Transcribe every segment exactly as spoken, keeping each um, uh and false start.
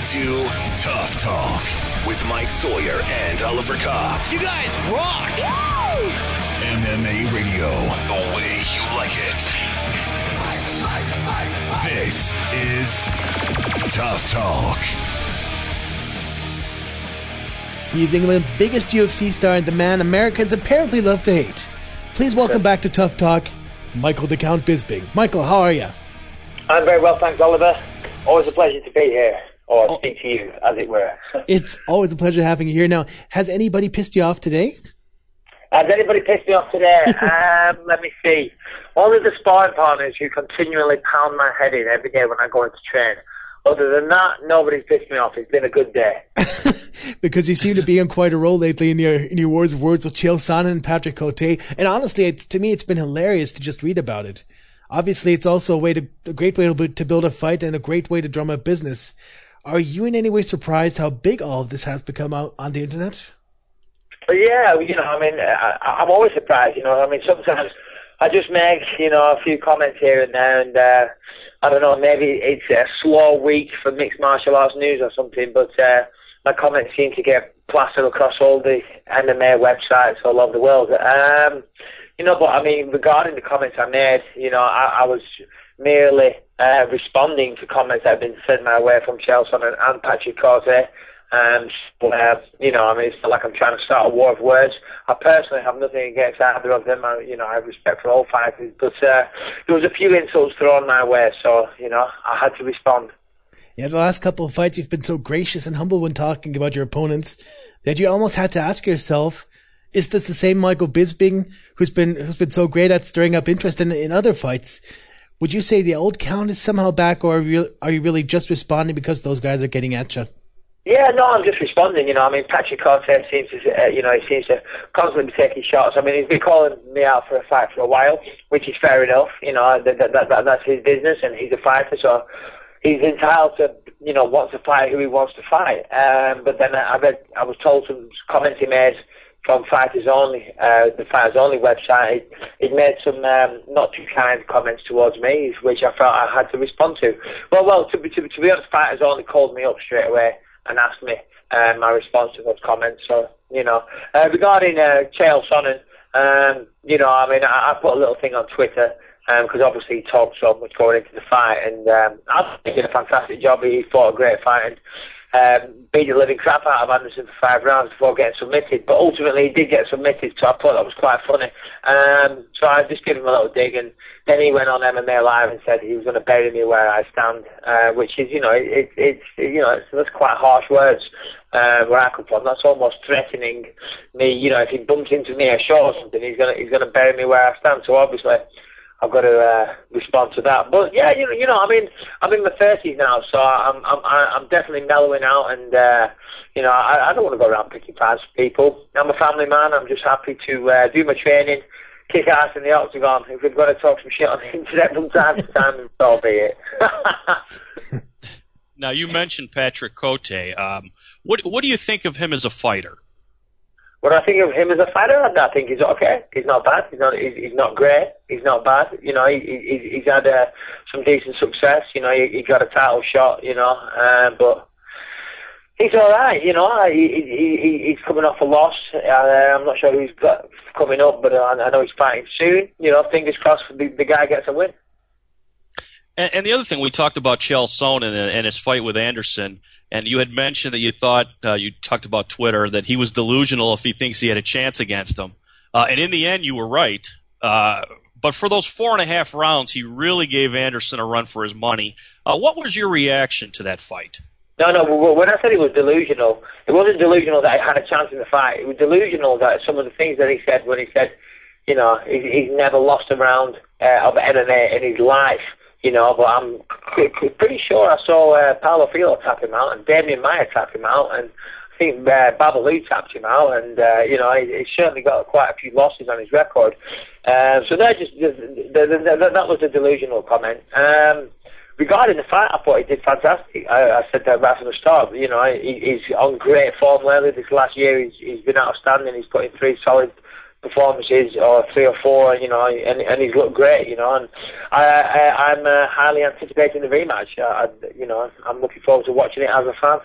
to Tough Talk with Mike Sawyer and Oliver Kopp. You guys rock! Woo! M M A Radio, the way you like it. This is Tough Talk. He's England's biggest U F C star and the man Americans apparently love to hate. Please welcome back to Tough Talk, Michael the Count Bisping. Michael, how are you? I'm very well, thanks, Oliver. Always a pleasure to be here, or oh. speak to you, as it were. It's always a pleasure having you here. Now, has anybody pissed you off today? Has anybody pissed me off today? um, let me see. Only the sparring partners who continually pound my head in every day when I go into train. Other than that, nobody's pissed me off. It's been a good day. Because you seem to be on quite a roll lately in your in your wars of words with Chael Sonnen and Patrick Cote. And honestly, it's, to me, it's been hilarious to just read about it. Obviously, it's also a way to a great way to, to build a fight and a great way to drum up business. Are you in any way surprised how big all of this has become out on the internet? But yeah, you know, I mean, I, I'm always surprised. You know, I mean, sometimes I just make, you know, a few comments here and there, and uh, I don't know, maybe it's a slow week for mixed martial arts news or something, but uh, my comments seem to get plastered across all the M M A websites all over the world. Um, you know, but I mean, regarding the comments I made, you know, I, I was merely uh, responding to comments that have been sent my way from Chael Sonnen and Patrick Cote. And, uh, you know, I mean, it's not like I'm trying to start a war of words. I personally have nothing against either of them. I, you know, I have respect for all fighters. But uh, there was a few insults thrown my way, so, you know, I had to respond. Yeah, the last couple of fights, you've been so gracious and humble when talking about your opponents that you almost had to ask yourself, is this the same Michael Bisping who's been who's been so great at stirring up interest in, in other fights? Would you say the old Count is somehow back, or are you, are you really just responding because those guys are getting at you? Yeah, no, I'm just responding, you know. I mean, Patrick Cote seems to, uh, you know, he seems to constantly be taking shots. I mean, he's been calling me out for a fight for a while, which is fair enough. You know, that, that, that, that's his business, and he's a fighter, so he's entitled to, you know, want to fight who he wants to fight. Um, but then I read, I was told some comments he made from Fighters Only, uh, the Fighters Only website. He, he made some um, not too kind comments towards me, which I felt I had to respond to. Well, well, to be to, to be honest, Fighters Only called me up straight away and asked me uh, my response to those comments. So, you know, uh, regarding uh, Chael Sonnen, um, you know, I mean, I, I put a little thing on Twitter because um, obviously he talked so much going into the fight, and um, I think he did a fantastic job. He fought a great fight and um, beat the living crap out of Anderson for five rounds before getting submitted. But ultimately, he did get submitted, so I thought that was quite funny. Um, so I just gave him a little dig, and then he went on M M A Live and said he was going to bury me where I stand, uh, which is, you know, it, it's, you know, it's, that's quite harsh words uh, where I come from. That's almost threatening me. You know, if he bumps into me or show or something, he's going to he's going to bury me where I stand. So obviously, I've got to uh, respond to that. But yeah, you know, you know, I mean, I'm in my thirties now, so I'm I'm I'm definitely mellowing out, and uh, you know, I, I don't want to go around picking fights with people. I'm a family man. I'm just happy to uh, do my training, kick ass in the octagon. If we've got to talk some shit on the internet from time to time, so be it. Now, you mentioned Patrick Cote. Um, what what do you think of him as a fighter? What I think of him as a fighter, I think he's okay. He's not bad. He's not. He's, he's not great. He's not bad. You know, he, he, he's had uh, some decent success. You know, he, he got a title shot. You know, uh, but he's all right. You know, he, he, he he's coming off a loss. Uh, I'm not sure who's got coming up, but I, I know he's fighting soon. You know, fingers crossed the, the guy gets a win. And, and the other thing, we talked about Chael Sonnen and, and his fight with Anderson. And you had mentioned that you thought, uh, you talked about Twitter, that he was delusional if he thinks he had a chance against him. Uh, and in the end, you were right. Uh, but for those four and a half rounds, he really gave Anderson a run for his money. Uh, what was your reaction to that fight? No, no, when I said he was delusional, it wasn't delusional that he had a chance in the fight. It was delusional that some of the things that he said when he said, you know, he's never lost a round uh, of M M A in his life. You know, but I'm pretty sure I saw uh, Paulo Filho tap him out, and Damian Maia tap him out, and I think uh, Babalu tapped him out, and uh, you know, he, he's certainly got quite a few losses on his record. Um, so that just the, the, the, the, that was a delusional comment. Um, regarding the fight, I thought he did fantastic. I, I said that right from the start. You know, he, he's on great form lately. This last year, he's, he's been outstanding. He's put in three solid performances or three or four, you know, and, and he's looked great, you know, and I, I, I'm uh, highly anticipating the rematch. I, you know, I'm looking forward to watching it as a fan.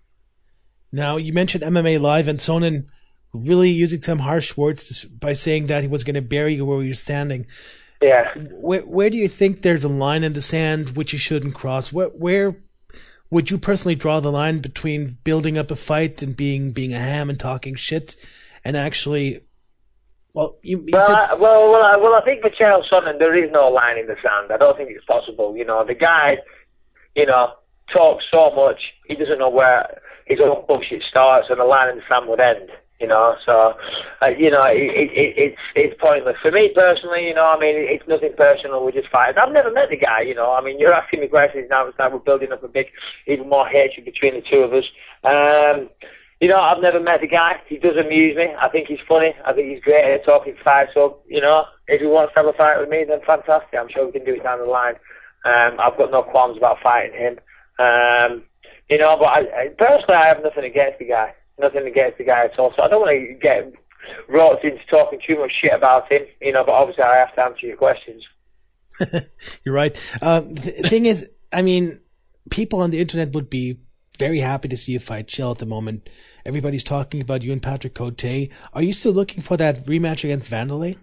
Now, you mentioned M M A Live and Sonnen really using some harsh words by saying that he was going to bury you where you're standing. Yeah. Where, where do you think there's a line in the sand which you shouldn't cross? Where, where would you personally draw the line between building up a fight and being being a ham and talking shit and actually... Well, you, you well, said... I, well, well, I, well, I think for Chael Sonnen, there is no line in the sand. I don't think it's possible. You know, the guy, you know, talks so much, he doesn't know where his own bullshit starts and the line in the sand would end. You know, so, uh, you know, it, it, it's it's pointless. For me personally, you know, I mean, it's nothing personal, we just fight. I've never met the guy, you know, I mean, you're asking me questions now, it's like we're building up a big, even more hatred between the two of us. Um, you know, I've never met the guy, he does amuse me, I think he's funny, I think he's great at talking fight, so, you know, if he wants to have a fight with me, then fantastic, I'm sure we can do it down the line. Um, I've got no qualms about fighting him. Um, you know, but I, I, personally, I have nothing against the guy. Nothing against the guy at all, so I don't want to get roped into talking too much shit about him, you know, but obviously I have to answer your questions. You're right. Um, the thing is, I mean, people on the internet would be very happy to see you fight Chael at the moment. Everybody's talking about you and Patrick Cote. Are you still looking for that rematch against Vanderlei?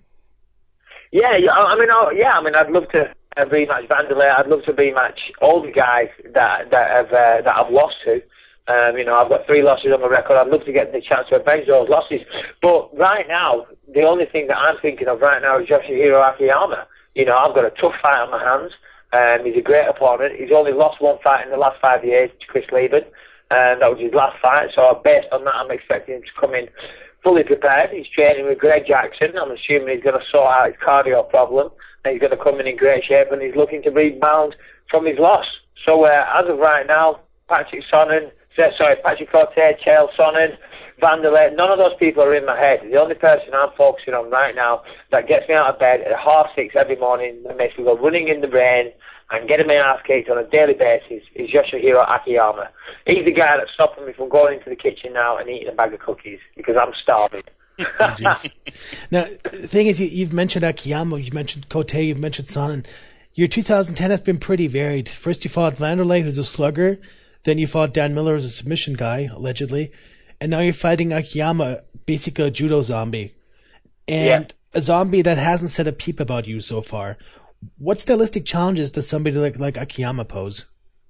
Yeah, yeah, I mean, oh, yeah, I mean, I'd love to uh, rematch Vanderlei. I'd love to rematch all the guys that that have uh, that I've lost to. Um, you know, I've got three losses on my record. I'd love to get the chance to avenge those losses. But right now, the only thing that I'm thinking of right now is Yoshihiro Akiyama. You know, I've got a tough fight on my hands. Um, he's a great opponent. He's only lost one fight in the last five years to Chris Lieben. And that was his last fight. So based on that, I'm expecting him to come in fully prepared. He's training with Greg Jackson. I'm assuming he's going to sort out his cardio problem. And he's going to come in in great shape. And he's looking to rebound from his loss. So uh, as of right now, Patrick Sonnen... Sorry, Patrick Cote, Chael Sonnen, Vanderlei, none of those people are in my head. The only person I'm focusing on right now that gets me out of bed at half six every morning and makes me go running in the rain and getting my ass kicked on a daily basis is Yoshihiro Akiyama. He's the guy that's stopping me from going into the kitchen now and eating a bag of cookies because I'm starving. Oh, now, the thing is, you, you've mentioned Akiyama, you've mentioned Cote, you've mentioned Sonnen. Your two thousand ten has been pretty varied. First you fought Vanderlei, who's a slugger. Then you fought Dan Miller as a submission guy, allegedly. And now you're fighting Akiyama, basically a judo zombie. And yeah. a zombie that hasn't said a peep about you so far. What stylistic challenges does somebody like, like Akiyama pose?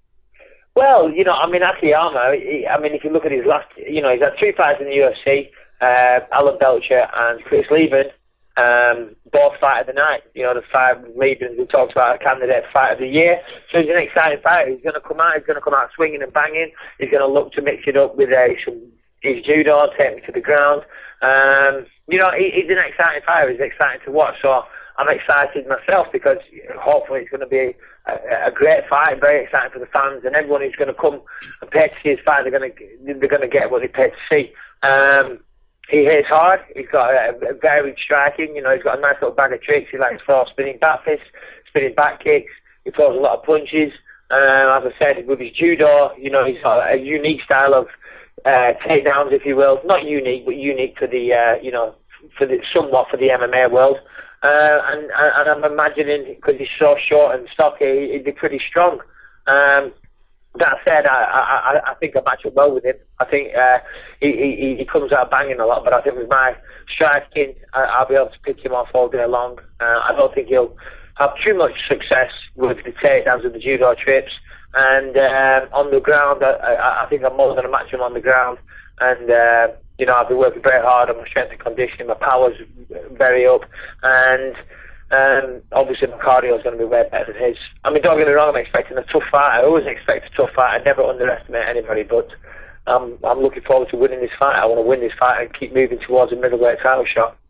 Well, you know, I mean, Akiyama, he, I mean, if you look at his last, you know, he's had three fights in the U F C, uh, Alan Belcher and Chris Lieben. Um, both fight of the night, you know, the five Lieben who talks about a candidate fight of the year. So he's an exciting fighter. He's going to come out, he's going to come out swinging and banging. He's going to look to mix it up with uh, some, his judo, take me to the ground. Um, you know, he, he's an exciting fighter. He's exciting to watch. So I'm excited myself because hopefully it's going to be a, a great fight, very exciting for the fans and everyone who's going to come and pay to see his fight. They're going to they're going to get what they pay to see. Um, He hits hard. He's got a, a varied striking. You know, he's got a nice little bag of tricks. He likes to throw spinning back fists, spinning back kicks. He throws a lot of punches. Um, as I said, with his judo, you know, he's got a unique style of uh, takedowns, if you will. Not unique, but unique for the, uh, you know, for the somewhat for the M M A world. Uh, and, and I'm imagining because he's so short and stocky, he'd be pretty strong. Um, That said, I, I I think I match up well with him. I think uh, he, he he comes out banging a lot, but I think with my striking, I, I'll be able to pick him off all day long. Uh, I don't think he'll have too much success with the takedowns and the judo trips. And uh, on the ground, I, I, I think I'm more going to match him on the ground. And uh, you know, I've been working very hard on my strength and conditioning. My power's very up, and. Um, obviously my cardio is going to be way better than his. I mean, don't get me wrong, I'm expecting a tough fight. I always expect a tough fight. I never underestimate anybody, but um, I'm looking forward to winning this fight. I want to win this fight and keep moving towards a middleweight title shot.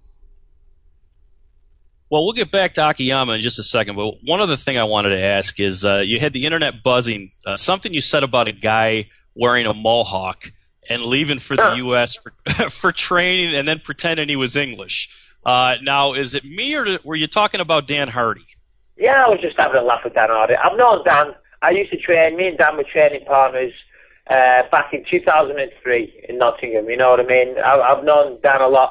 Well, we'll get back to Akiyama in just a second, but one other thing I wanted to ask is uh, you had the internet buzzing, uh, something you said about a guy wearing a mohawk and leaving for the U S for, for training and then pretending he was English. Uh, now, is it me or were you talking about Dan Hardy? Yeah, I was just having a laugh with Dan Hardy. I've known Dan. I used to train, me and Dan were training partners uh, back in two thousand three in Nottingham, you know what I mean? I, I've known Dan a lot.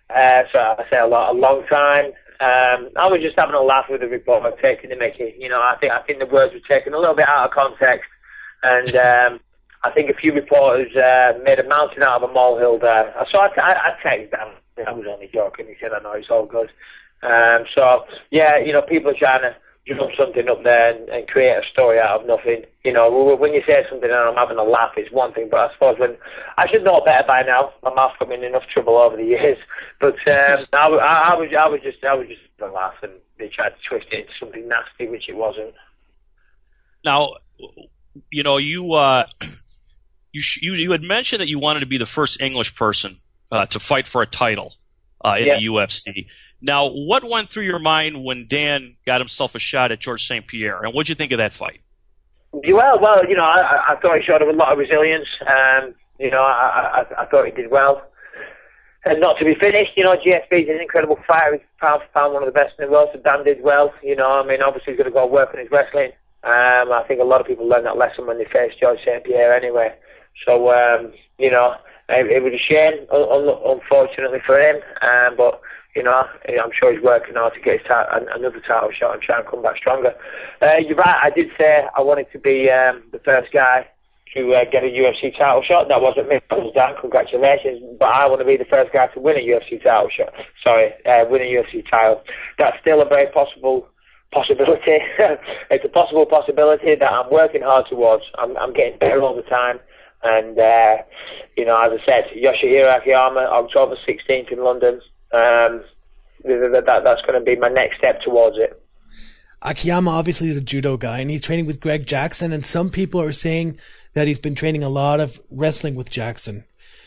Uh, so I say a lot, a long time. Um, I was just having a laugh with the reporter, taking the mickey. You know, I think I think the words were taken a little bit out of context, and um, I think a few reporters uh, made a mountain out of a molehill there. So I, I, I texted them. I was only joking. He said, "I know, it's all good." Um, so yeah, you know, people are trying to drum something up there and, and create a story out of nothing. You know, when you say something and I'm having a laugh, it's one thing, but I suppose when I should know better by now. My mouth's got me in enough trouble over the years. But um, I, I, I was, I was just, I was just having a laugh, and they tried to twist it into something nasty, which it wasn't. Now, you know, you uh, you, you you had mentioned that you wanted to be the first English person uh, to fight for a title uh, in yeah. the U F C. Now, what went through your mind when Dan got himself a shot at George Saint Pierre, and what did you think of that fight? Well, well, you know, I, I thought he showed a lot of resilience. Um, you know, I, I, I thought he did well. And not to be finished, you know, G S P is an incredible fighter. He's pound for pound one of the best in the world, so Dan did well. You know, I mean, obviously he's going to go work on his wrestling. Um, I think a lot of people learned that lesson when they faced George Saint Pierre anyway. So, um, you know, it, it was a shame, un- unfortunately for him, um, but... You know, I'm sure he's working hard to get his ta- another title shot and try and come back stronger. Uh, you're right, I did say I wanted to be um, the first guy to uh, get a U F C title shot. That wasn't me, that was Dan, congratulations. But I want to be the first guy to win a U F C title shot. Sorry, uh, win a U F C title. That's still a very possible possibility. It's a possible possibility that I'm working hard towards. I'm, I'm getting better all the time. And, uh, you know, as I said, Yoshihiro Akiyama, October sixteenth in London. Um, that, that, that's going to be my next step towards it. Akiyama obviously is a judo guy, and he's training with Greg Jackson, and some people are saying that he's been training a lot of wrestling with Jackson.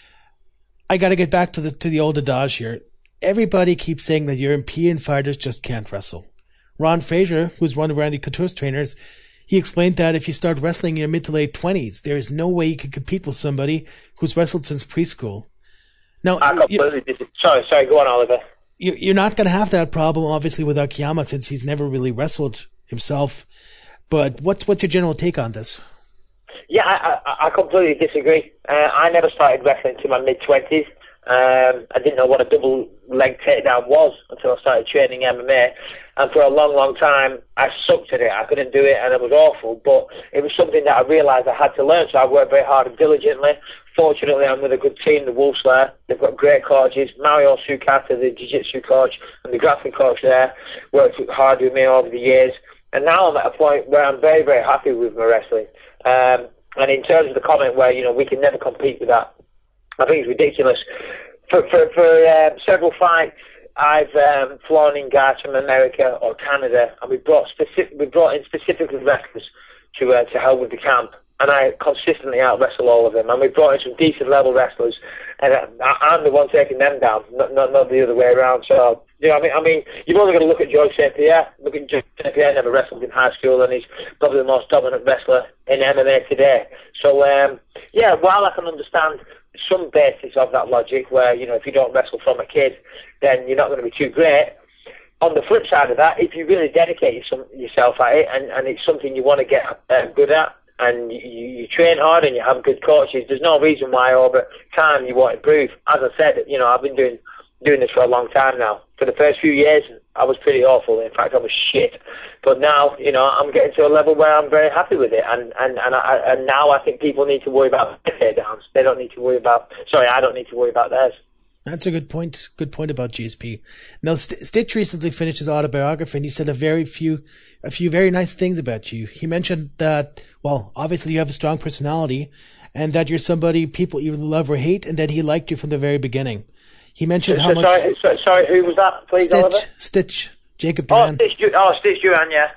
I got to get back to the to the old adage here. Everybody keeps saying that European fighters just can't wrestle. Ron Fraser, who's one of Randy Couture's trainers, he explained that if you start wrestling in your mid to late twenties, there is no way you can compete with somebody who's wrestled since preschool. Now, I completely you, sorry, sorry, go on, Oliver. You, you're not going to have that problem, obviously, with Akiyama since he's never really wrestled himself. But what's what's your general take on this? Yeah, I, I, I completely disagree. Uh, I never started wrestling until my mid-twenties. Um, I didn't know what a double leg takedown was until I started training M M A. And for a long, long time, I sucked at it. I couldn't do it, and it was awful. But it was something that I realised I had to learn, so I worked very hard and diligently. Fortunately, I'm with a good team, the Wolf Slayer. They've got great coaches. Mario Sukata, the jiu-jitsu coach, and the grappling coach there, worked hard with me over the years. And now I'm at a point where I'm very, very happy with my wrestling. Um, and in terms of the comment where, you know, we can never compete with that, I think it's ridiculous. For for, for uh, several fights, I've um, flown in guys from America or Canada, and we brought specific, we brought in specifically wrestlers to uh, to help with the camp, and I consistently out wrestle all of them. And we brought in some decent level wrestlers, and I, I'm the one taking them down, not not, not the other way around. So you know, I mean, I mean, you've only got to look at George Saint Pierre. Look at George Saint Pierre. Never wrestled in high school, and he's probably the most dominant wrestler in M M A today. So um, yeah, while I can understand some basis of that logic where, you know, if you don't wrestle from a kid, then you're not going to be too great. On the flip side of that, if you really dedicate yourself at it and, and it's something you want to get uh, good at and you, you train hard and you have good coaches, there's no reason why over time you won't improve. As I said, you know, I've been doing doing this for a long time now. For the first few years, I was pretty awful. In fact, I was shit. But now, you know, I'm getting to a level where I'm very happy with it. And and and, I, and now I think people need to worry about their downs. They don't need to worry about. Sorry, I don't need to worry about theirs. That's a good point. Good point about G S P. Now, St- Stitch recently finished his autobiography, and he said a very few, a few very nice things about you. He mentioned that, well, obviously you have a strong personality, and that you're somebody people either love or hate, and that he liked you from the very beginning. He mentioned so, how so, much. Sorry, so, sorry, who was that, please, Stitch, Oliver? Stitch, Jacob Oh, Duran. Stitch, oh, Stitch Duran, yeah.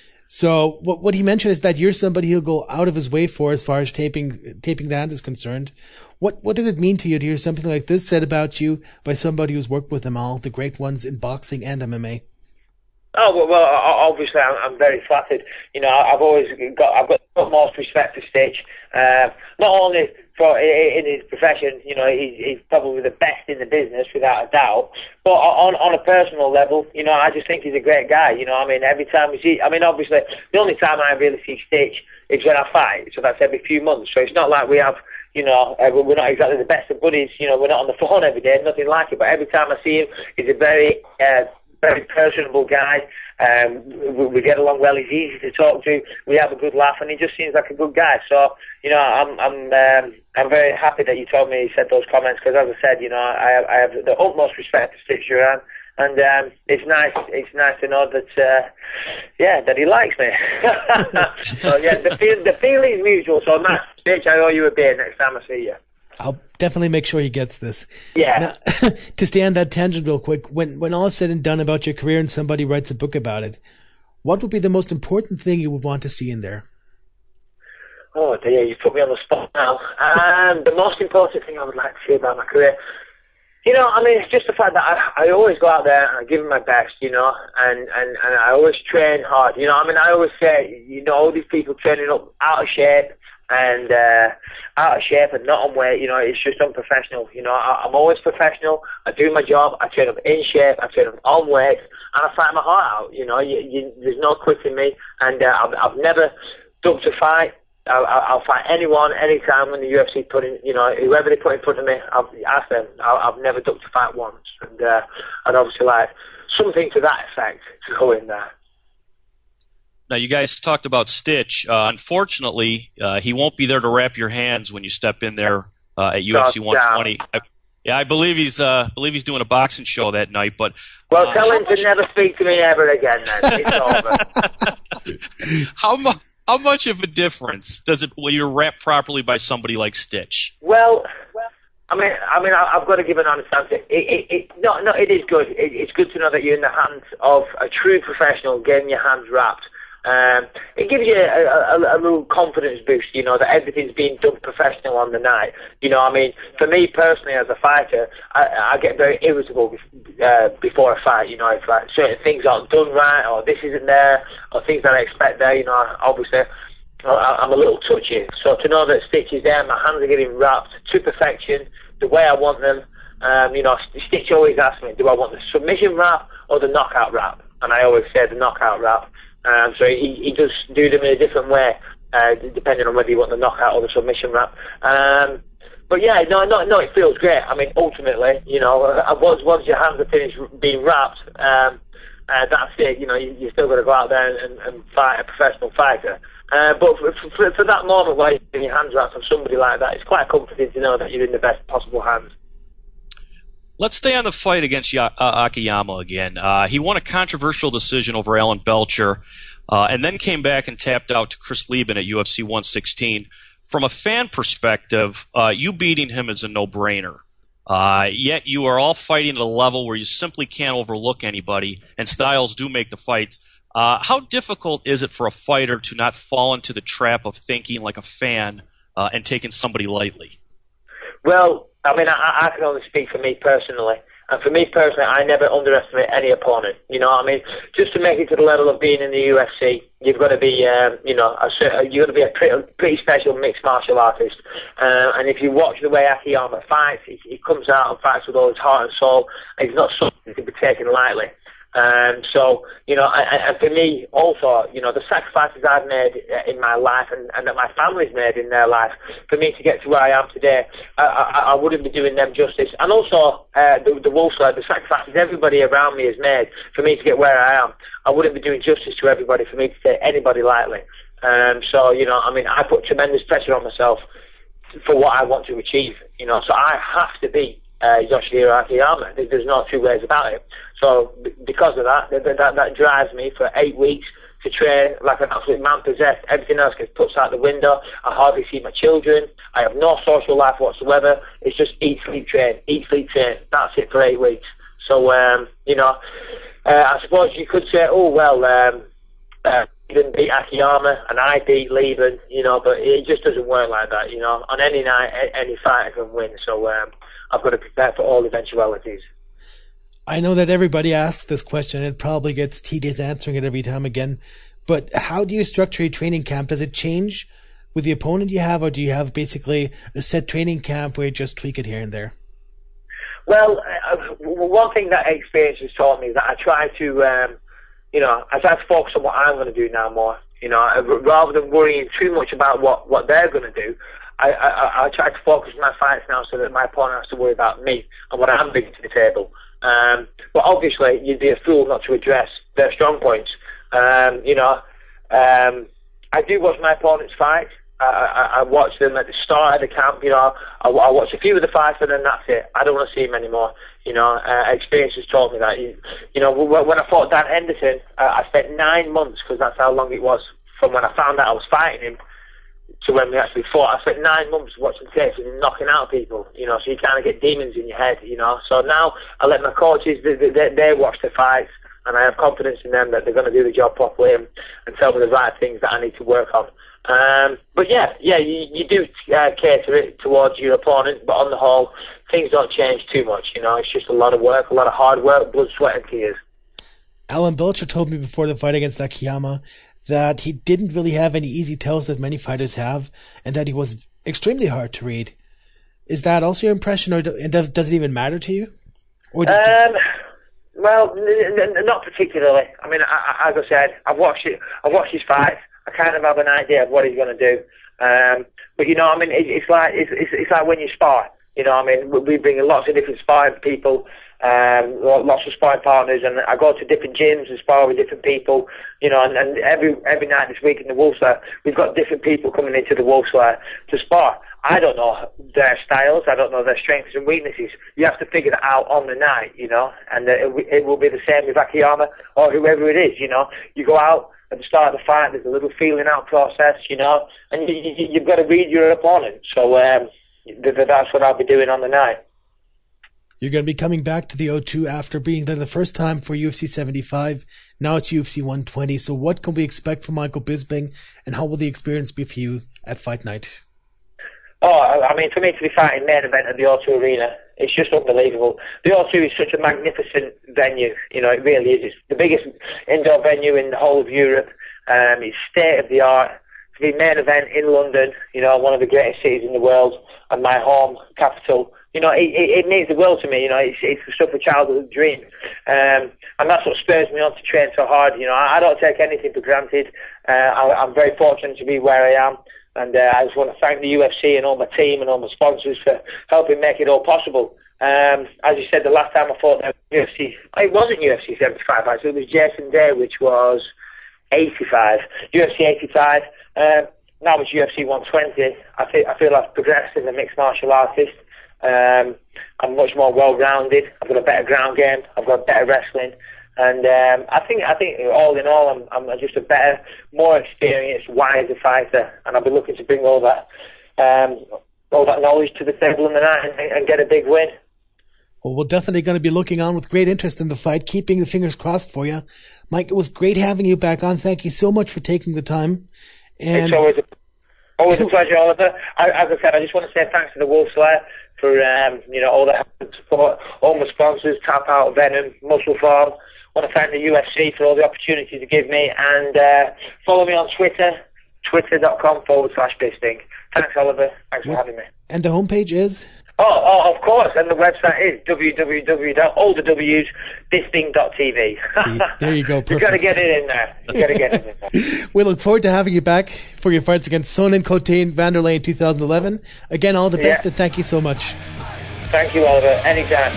So what what he mentioned is that you're somebody he'll go out of his way for as far as taping taping the hand is concerned. What what does it mean to you to hear something like this said about you by somebody who's worked with them all, the great ones in boxing and M M A? Oh well, well obviously I'm, I'm very flattered. You know, I've always got I've got the most respect for Stitch. Uh, not only for in his profession, you know, he's, he's probably the best in the business without a doubt. But on on a personal level, you know, I just think he's a great guy. You know, I mean, every time we see, I mean, obviously the only time I really see Stitch is when I fight, so that's every few months. So it's not like we have, You know, uh, we're not exactly the best of buddies. You know, we're not on the phone every day, nothing like it. But every time I see him, he's a very, uh, very personable guy. Um, we, we get along well. He's easy to talk to. We have a good laugh, and he just seems like a good guy. So, you know, I'm I'm um, I'm very happy that you told me he said those comments, because, as I said, you know, I, I have the utmost respect for Stitch Duran, and um, it's nice it's nice to know that, uh, yeah, that he likes me. So yeah, the feel, the feeling's mutual. So Matt, Stitch, I owe you a beer next time I see you. I'll definitely make sure he gets this. Yeah. Now, to stay on that tangent real quick, when when all is said and done about your career and somebody writes a book about it, what would be the most important thing you would want to see in there? Oh dear, you put me on the spot now. Um, the most important thing I would like to see about my career, you know, I mean, it's just the fact that I, I always go out there and I give it my best, you know, and, and, and I always train hard. You know, I mean, I always say, you know, all these people training up out of shape, and uh, out of shape and not on weight, you know, it's just unprofessional. You know, I, I'm always professional. I do my job. I train them in shape. I train them on weight, and I fight my heart out. You know, you, you, there's no quitting me, and uh, I've, I've never ducked a fight. I'll, I'll fight anyone, anytime when the U F C put in, you know, whoever they put in front of me, I've asked them. I've never ducked a fight once, and uh, I'd obviously like something to that effect to go in there. Now, you guys talked about Stitch. Uh, unfortunately, uh, he won't be there to wrap your hands when you step in there uh, at U F C one twenty. I, yeah, I believe he's uh, believe he's doing a boxing show that night. But well, uh, tell him to never speak to me ever again. Then it's over. How much? How much of a difference does it when you're wrapped properly by somebody like Stitch? Well, I mean, I mean, I've got to give an honest answer. It, it, it, no, no, it is good. It, it's good to know that you're in the hands of a true professional, getting your hands wrapped. Um, it gives you a, a, a little confidence boost, you know, that everything's being done professional on the night. You know, I mean, for me personally as a fighter, I, I get very irritable uh, before a fight, you know, if like, certain things aren't done right, or this isn't there, or things that I expect there, you know, obviously I, I'm a little touchy. So to know that Stitch is there, my hands are getting wrapped to perfection, the way I want them. Um, you know, Stitch always asks me, do I want the submission wrap or the knockout wrap? And I always say the knockout wrap. Um, so he, he does do them in a different way, uh, depending on whether you want the knockout or the submission wrap. Um, but yeah, no, no, no, it feels great. I mean, ultimately, you know, uh, once once your hands are finished being wrapped, um, uh, that's it. You know, you, you still got to go out there and, and fight a professional fighter. Uh, but for, for, for that moment where you're getting your hands wrapped on somebody like that, it's quite comforting to know that you're in the best possible hands. Let's stay on the fight against ya- uh, Akiyama again. Uh, he won a controversial decision over Alan Belcher, uh, and then came back and tapped out to Chris Lieben at U F C one sixteen. From a fan perspective, uh, you beating him is a no-brainer. Uh, yet you are all fighting at a level where you simply can't overlook anybody, and styles do make the fights. Uh, how difficult is it for a fighter to not fall into the trap of thinking like a fan uh, and taking somebody lightly? Well, I mean, I, I can only speak for me personally. And for me personally, I never underestimate any opponent. You know, I mean, just to make it to the level of being in the U F C, you've got to be, um, you know, a, you've got to be a pretty, pretty special mixed martial artist. Uh, and if you watch the way Akiyama fights, he, he comes out and fights with all his heart and soul. And he's not something to be taken lightly. Um, so, you know, and, and for me also, you know, the sacrifices I've made in my life and, and that my family's made in their life, for me to get to where I am today, I, I, I wouldn't be doing them justice. And also, uh, the, the wolf side, the sacrifices everybody around me has made for me to get where I am, I wouldn't be doing justice to everybody for me to take anybody lightly. Um, so, you know, I mean, I put tremendous pressure on myself for what I want to achieve, you know, so I have to be Uh, Yoshihiro Akiyama. There's no two ways about it. So b- because of that, that, that, that drives me for eight weeks to train like an absolute man possessed. Everything else gets put out the window. I hardly see my children. I have no social life whatsoever. It's just eat, sleep, train, eat, sleep, train. That's it for eight weeks. So, um, you know, uh, I suppose you could say, oh, well, um, uh, Lieben beat Akiyama and I beat Lieben, you know, but it just doesn't work like that, you know. On any night, any fighter can win. So, um, I've got to prepare for all eventualities. I know that everybody asks this question. It probably gets tedious answering it every time again. But how do you structure a training camp? Does it change with the opponent you have, or do you have basically a set training camp where you just tweak it here and there? Well, uh, one thing that experience has taught me is that I try to, um, you know, I try to focus on what I'm going to do now more. You know, rather than worrying too much about what, what they're going to do, I, I, I try to focus my fights now so that my opponent has to worry about me and what I'm bringing to the table. Um, but obviously, you'd be a fool not to address their strong points. Um, you know, um, I do watch my opponent's fight. I, I, I watch them at the start of the camp. You know, I, I watch a few of the fights, and then that's it. I don't want to see them anymore. You know, uh, experience has taught me that. You, you know, when I fought Dan Henderson, uh, I spent nine months, because that's how long it was from when I found out I was fighting him to when we actually fought. I spent nine months watching tapes and knocking out people, you know, so you kind of get demons in your head, you know. So now I let my coaches, they, they, they watch the fights, and I have confidence in them that they're going to do the job properly and, and tell me the right things that I need to work on. Um, but yeah, yeah, you, you do uh, cater it towards your opponent, but on the whole, things don't change too much, you know. It's just a lot of work, a lot of hard work, blood, sweat and tears. Alan Belcher told me before the fight against Akiyama that he didn't really have any easy tells that many fighters have, and that he was extremely hard to read. Is that also your impression, or does, does it even matter to you? Or do, um, well, n- n- not particularly. I mean, I, I, as I said, I've watched it. I've watched his fights. I kind of have an idea of what he's going to do. Um, but you know, I mean, it, it's like it's, it's, it's like when you spar. You know, I mean, we bring in lots of different sparring people, um, lots of sparring partners, and I go to different gyms and spar with different people. You know, and, and every every night this week in the Wolves Lair, we've got different people coming into the Wolves Lair to spar. I don't know their styles. I don't know their strengths and weaknesses. You have to figure that out on the night, you know, and uh, it, it will be the same with Akiyama or whoever it is. You know, you go out at the start of the fight. There's a little feeling out process, you know, and you, you, you've got to read your opponent. So. Um, That's what I'll be doing on the night. You're going to be coming back to the O two after being there the first time for U F C seventy-five. Now it's U F C one twenty. So what can we expect from Michael Bisping, and how will the experience be for you at Fight Night? Oh, I mean, for me to be fighting main event at the O two Arena, it's just unbelievable. The O two is such a magnificent venue. You know, it really is. It's the biggest indoor venue in the whole of Europe. Um, it's state of the art. To be main event in London, you know, one of the greatest cities in the world, and my home capital, you know, it, it, it means the world to me. You know, it's, it's the stuff of childhood dream, um, and that's what spurs me on to train so hard. You know, I, I don't take anything for granted. Uh, I, I'm very fortunate to be where I am, and uh, I just want to thank the U F C and all my team and all my sponsors for helping make it all possible. Um, as you said, the last time I fought at U F C, it wasn't U F C seventy-five, actually. It was Jason Day, which was eighty-five, U F C eighty-five. Uh, now it's U F C one twenty. I feel, I feel I've progressed as a mixed martial artist. Um, I'm much more well-rounded. I've got a better ground game. I've got better wrestling, and um, I think I think all in all, I'm, I'm just a better, more experienced, wiser fighter, and I'll be looking to bring all that um, all that knowledge to the table in the night and, and get a big win. Well, we're definitely going to be looking on with great interest in the fight, keeping the fingers crossed for you. Mike, it was great having you back on. Thank you so much for taking the time. And it's always a, always a pleasure, Oliver. I, as I said, I just want to say thanks to the Wolves Lair for um, you know, all the help and support, all my sponsors, Tap Out, Venom, Muscle Farm. I want to thank the U F C for all the opportunities to give me, and uh, follow me on Twitter, twitter.com forward slash Bisping. Thanks, Oliver. Thanks for having me. And the homepage is? Oh, oh, of course, and the website is w w w dot all the w's bisping dot t v. See, there you go. Perfect. You've got to get it in there. You've got to get it in there. We look forward to having you back for your fights against Sonnen, Cote, and Vanderlei in two thousand eleven. Again, all the best, yeah. And thank you so much. Thank you, Oliver. Anytime.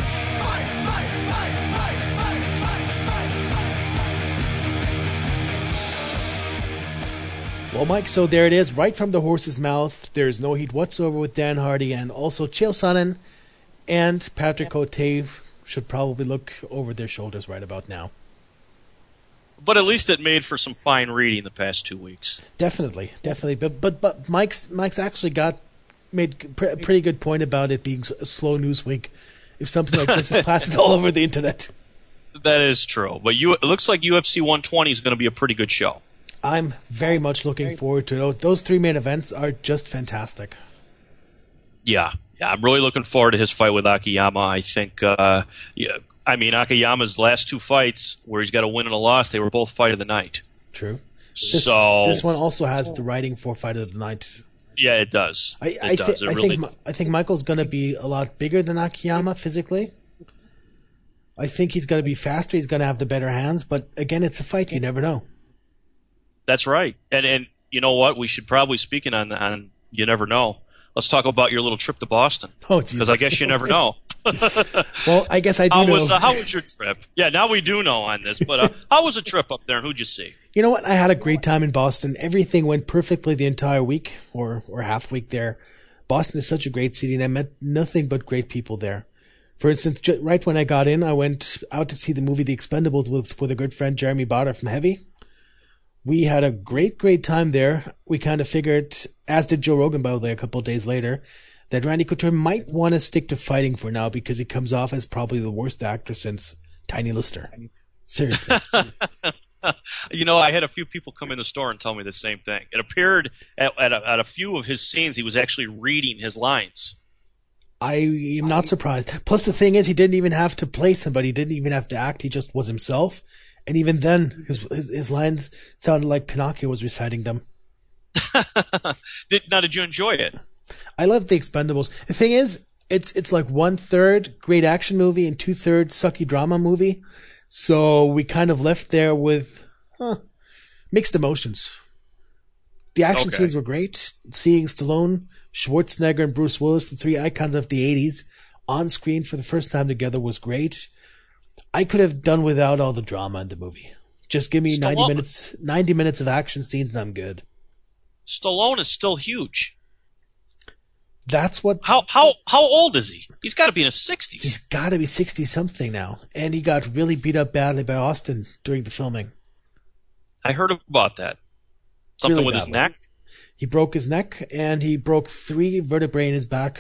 Well, Mike, so there it is, right from the horse's mouth. There's no heat whatsoever with Dan Hardy, and also Chael Sonnen and Patrick Cote should probably look over their shoulders right about now. But at least it made for some fine reading the past two weeks. Definitely, definitely. But but but Mike's Mike's actually got made a pretty good point about it being a slow news week. If something like this is plastered all over the internet. That is true. But you, it looks like U F C one twenty is going to be a pretty good show. I'm very much looking forward to it. Those three main events are just fantastic. Yeah, yeah, I'm really looking forward to his fight with Akiyama. I think, uh, yeah, I mean, Akiyama's last two fights, where he's got a win and a loss, they were both fight of the night. True. This, so this one also has the writing for fight of the night. Yeah, it does. I, it I, does. Th- it I really think I think Michael's going to be a lot bigger than Akiyama physically. I think he's going to be faster. He's going to have the better hands. But again, it's a fight. You never know. That's right. And and you know what? We should probably, speaking on on you never know, let's talk about your little trip to Boston. Oh, Jesus. Because I guess you never know. Well, I guess I do how know. Was, uh, how was your trip? Yeah, now we do know on this. But uh, how was the trip up there, and who'd you see? You know what? I had a great time in Boston. Everything went perfectly the entire week, or or half week there. Boston is such a great city, and I met nothing but great people there. For instance, ju- right when I got in, I went out to see the movie The Expendables with, with a good friend, Jeremy Botter from Heavy. We had a great, great time there. We kind of figured, as did Joe Rogan, by the way, a couple of days later, that Randy Couture might want to stick to fighting for now because he comes off as probably the worst actor since Tiny Lister. Seriously. You know, I had a few people come in the store and tell me the same thing. It appeared at, at, a, at a few of his scenes he was actually reading his lines. I am not surprised. Plus, the thing is, he didn't even have to play somebody. He didn't even have to act. He just was himself. And even then, his his, his lines sounded like Pinocchio was reciting them. did, now, did you enjoy it? I love The Expendables. The thing is, it's it's like one third great action movie and two thirds sucky drama movie. So we kind of left there with huh, mixed emotions. The action Okay. scenes were great. Seeing Stallone, Schwarzenegger, and Bruce Willis, the three icons of the eighties, on screen for the first time together was great. I could have done without all the drama in the movie. Just give me Stallone- ninety minutes, ninety minutes of action scenes, and I'm good. Stallone is still huge. That's what. How how how old is he? He's got to be in his sixties. He's got to be sixty something now, and he got really beat up badly by Austin during the filming. I heard about that. Something Really with his badly. neck. He broke his neck, and he broke three vertebrae in his back.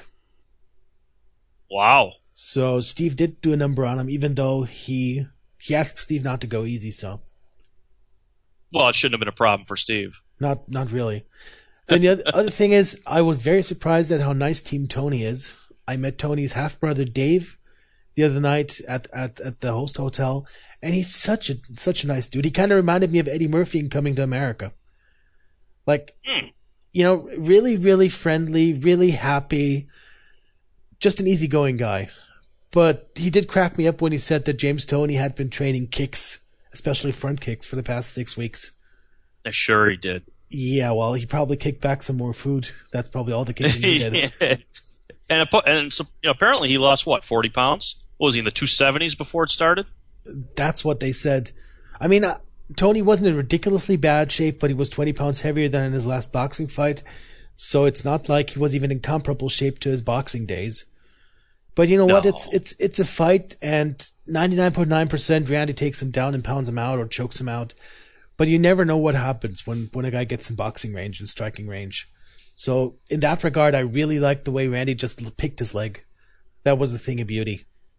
Wow. So Steve did do a number on him, even though he he asked Steve not to go easy. So Well, it shouldn't have been a problem for Steve. not not really. And the other, other thing is, I was very surprised at how nice Team Tony is. I met Tony's half brother Dave the other night at, at, at the host hotel, and he's such a such a nice dude. He kind of reminded me of Eddie Murphy in Coming to America. Like, Mm. you know, really, really friendly, really happy, just an easygoing guy. But he did crack me up when he said that James Toney had been training kicks, especially front kicks, for the past six weeks. I'm sure he did. Yeah, well, he probably kicked back some more food. That's probably all the kicking he did. Yeah. And appa- and so, you know, apparently he lost what, forty pounds? What was he in the two seventies before it started? That's what they said. I mean, uh, Tony wasn't in ridiculously bad shape, but he was twenty pounds heavier than in his last boxing fight. So it's not like he was even in comparable shape to his boxing days. But you know what? No. It's it's it's a fight, and ninety-nine point nine percent Randy takes him down and pounds him out or chokes him out. But you never know what happens when, when a guy gets in boxing range and striking range. So in that regard, I really like the way Randy just picked his leg. That was a thing of beauty.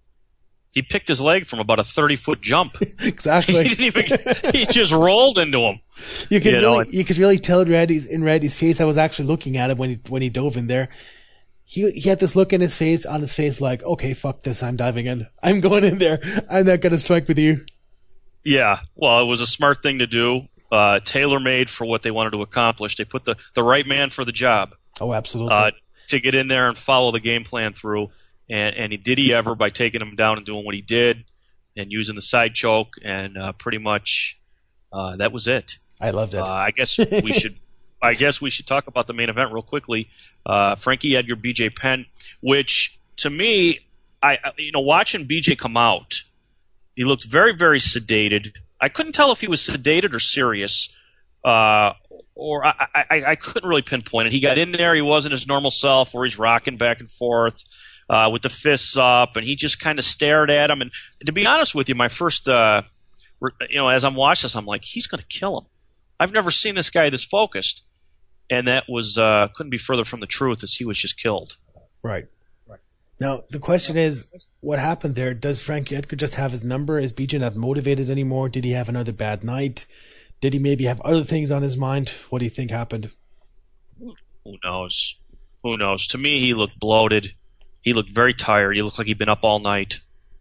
He picked his leg from about a thirty-foot jump. Exactly. He didn't even. He just rolled into him. You could You know, really, you could really tell Randy's in Randy's face. I was actually looking at him when he when he dove in there. He he had this look in his face, on his face, like, okay, fuck this, I'm diving in. I'm going in there. I'm not gonna strike with you. Yeah, well, it was a smart thing to do. Uh, tailor-made for what they wanted to accomplish. They put the, the right man for the job Oh, absolutely. uh, to get in there and follow the game plan through. And, and he did he ever by taking him down and doing what he did and using the side choke. And uh, pretty much uh, that was it. I loved it. Uh, I guess we should. I guess we should talk about the main event real quickly. Uh, Frankie Edgar, B J Penn, which to me, I you know, watching B J come out, he looked very, very sedated. I couldn't tell if he was sedated or serious, uh, or I, I, I couldn't really pinpoint it. He got in there, he wasn't his normal self, where he's rocking back and forth uh, with the fists up, and he just kind of stared at him. And to be honest with you, my first, uh, you know, as I'm watching this, I'm like, he's going to kill him. I've never seen this guy this focused, and that was uh, couldn't be further from the truth, as he was just killed. Right. Right. Now, the question is, what happened there? Does Frankie Edgar just have his number? Is B J not motivated anymore? Did he have another bad night? Did he maybe have other things on his mind? What do you think happened? Who knows? Who knows? To me, he looked bloated. He looked very tired. He looked like he'd been up all night.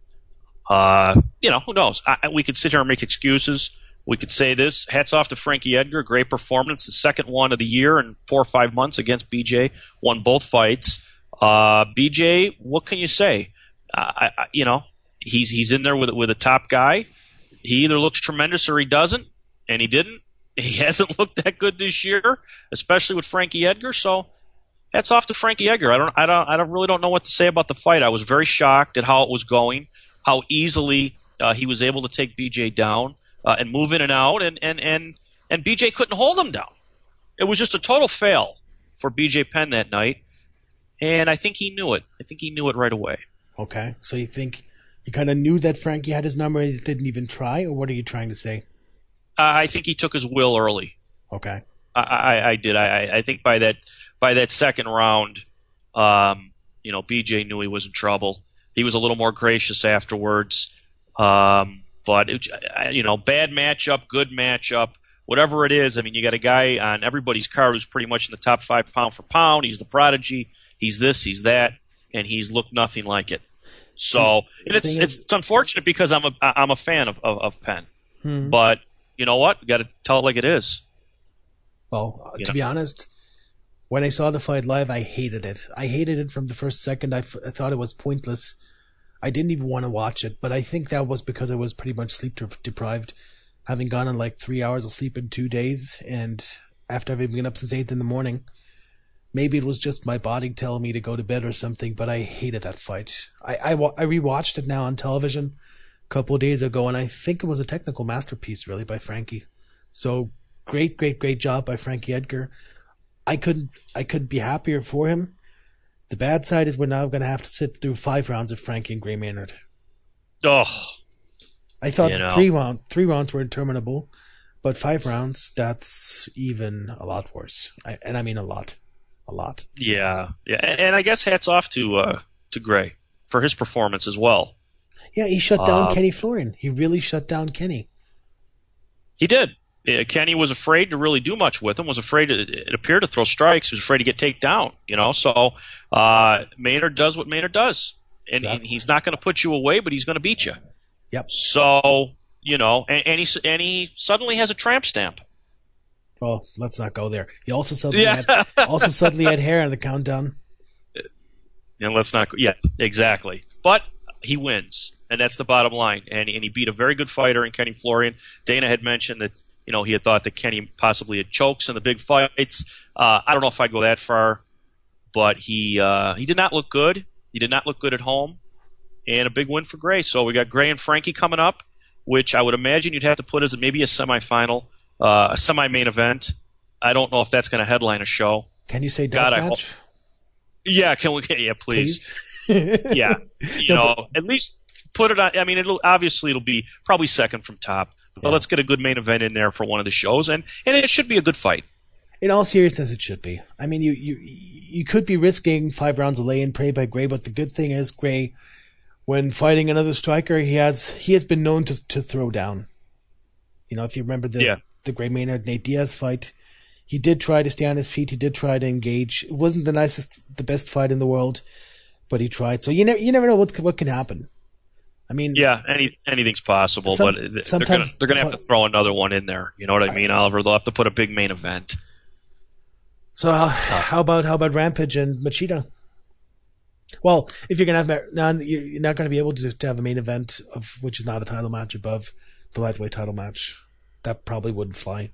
Uh, you know, who knows? I, we could sit here and make excuses. We could say this. Hats off to Frankie Edgar. Great performance. The second one of the year in four or five months against B J. Won both fights. Uh, B J, what can you say? Uh, I, I, you know, he's he's in there with with a top guy. He either looks tremendous or he doesn't, and he didn't. He hasn't looked that good this year, especially with Frankie Edgar. So, hats off to Frankie Edgar. I don't, I don't, I don't really don't know what to say about the fight. I was very shocked at how it was going, how easily uh, he was able to take B J down uh, and move in and out, and, and, and, and B J couldn't hold him down. It was just a total fail for B J Penn that night, and I think he knew it. I think he knew it right away. Okay, so you think he kind of knew that Frankie had his number and he didn't even try, or what are you trying to say? Uh, I think he took his will early. Okay. I, I, I did. I, I think by that by that second round, um, you know, B J knew he was in trouble. He was a little more gracious afterwards. Um, but, it, you know, bad matchup, good matchup, whatever it is. I mean, you got a guy on everybody's card who's pretty much in the top five pound for pound. He's the prodigy. He's this, he's that, and he's looked nothing like it. So and it's it's, it's unfortunate because I'm a I'm a fan of of, of Penn, hmm. but you know what? You got to tell it like it is. Well, you to know? be honest, when I saw the fight live, I hated it. I hated it from the first second. I, f- I thought it was pointless. I didn't even want to watch it, but I think that was because I was pretty much sleep deprived, having gone on like three hours of sleep in two days, and after having been up since eight in the morning. Maybe it was just my body telling me to go to bed or something, but I hated that fight. I, I, I rewatched it now on television a couple of days ago, and I think it was a technical masterpiece, really, by Frankie. So great, great, great job by Frankie Edgar. I couldn't, I couldn't be happier for him. The bad side is we're now going to have to sit through five rounds of Frankie and Gray Maynard. Oh, I thought you know. three round, three rounds were interminable, but five rounds, that's even a lot worse. I, and I mean a lot. A lot. Yeah, yeah, and, and I guess hats off to uh, to Gray for his performance as well. Yeah, he shut down uh, Kenny Florian. He really shut down Kenny. He did. Yeah, Kenny was afraid to really do much with him. Was afraid to, it appeared to throw strikes. He was afraid to get taken down. You know, so uh, Maynard does what Maynard does, and, exactly. and he's not going to put you away, but he's going to beat you. Yep. So you know, and, and he and he suddenly has a tramp stamp. Well, let's not go there. He also suddenly yeah. had, also suddenly had hair on the countdown. And let's not. Yeah, exactly. But he wins, and that's the bottom line. And and he beat a very good fighter in Kenny Florian. Dana had mentioned that you know he had thought that Kenny possibly had chokes in the big fights. Uh, I don't know if I'd go that far, but he uh, he did not look good. He did not look good at home, and a big win for Gray. So we got Gray and Frankie coming up, which I would imagine you'd have to put as maybe a semifinal. Uh, a semi-main event. I don't know if that's going to headline a show. Can you say dark God, match? I hope. Yeah, can we? Yeah, please. please? yeah, you no, know, but, at least put it on. I mean, it'll obviously it'll be probably second from top, but yeah. Let's get a good main event in there for one of the shows, and and it should be a good fight. In all seriousness, it should be. I mean, you you you could be risking five rounds of lay and pray by Gray, but the good thing is Gray, when fighting another striker, he has he has been known to to throw down. You know, if you remember the. Yeah. the Gray Maynard Nate Diaz fight, he did try to stay on his feet. He did try to engage. It wasn't the nicest, the best fight in the world, but he tried. So you never, you never know what what can happen. I mean, yeah, any anything's possible, some, but they're gonna they're gonna have to throw another one in there. You know what I mean, Oliver? They'll have to put a big main event. So uh, how about how about Rampage and Machida? Well, if you're gonna have now, you're not gonna be able to, to have a main event of which is not a title match above the lightweight title match. That probably wouldn't fly.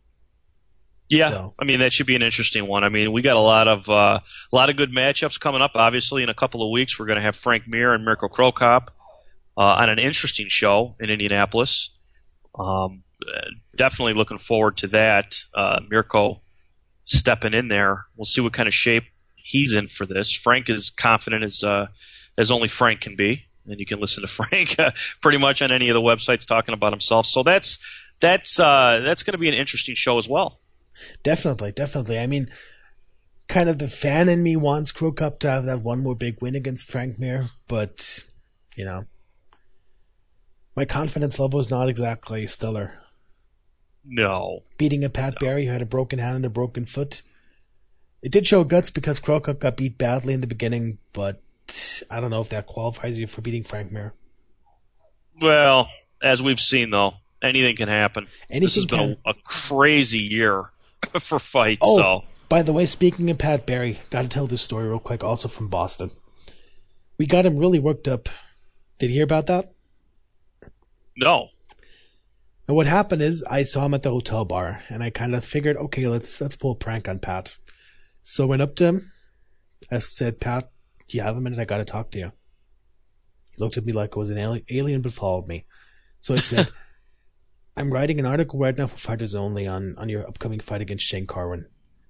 Yeah, so. I mean that should be an interesting one. I mean, we got a lot of uh, a lot of good matchups coming up. Obviously, in a couple of weeks, we're going to have Frank Mir and Mirko Cro Cop uh, on an interesting show in Indianapolis. Um, definitely looking forward to that. Uh, Mirko stepping in there. We'll see what kind of shape he's in for this. Frank is confident as uh, as only Frank can be, and you can listen to Frank uh, pretty much on any of the websites talking about himself. So that's. That's uh, that's going to be an interesting show as well. Definitely, definitely. I mean, kind of the fan in me wants Cro Cop to have that one more big win against Frank Mir, but, you know, my confidence level is not exactly stellar. No. Beating a Pat no. Barry who had a broken hand and a broken foot. It did show guts because Cro Cop got beat badly in the beginning, but I don't know if that qualifies you for beating Frank Mir. Well, as we've seen, though, anything can happen. Anything this has can. been a, a crazy year for fights. Oh, so. By the way, speaking of Pat Barry, got to tell this story real quick, also from Boston. We got him really worked up. Did you hear about that? No. And what happened is I saw him at the hotel bar, and I kind of figured, okay, let's let's pull a prank on Pat. So I went up to him, I said, Pat, do you have a minute? I got to talk to you. He looked at me like I was an ali- alien, but followed me. So I said, I'm writing an article right now for Fighters Only on, on your upcoming fight against Shane Carwin.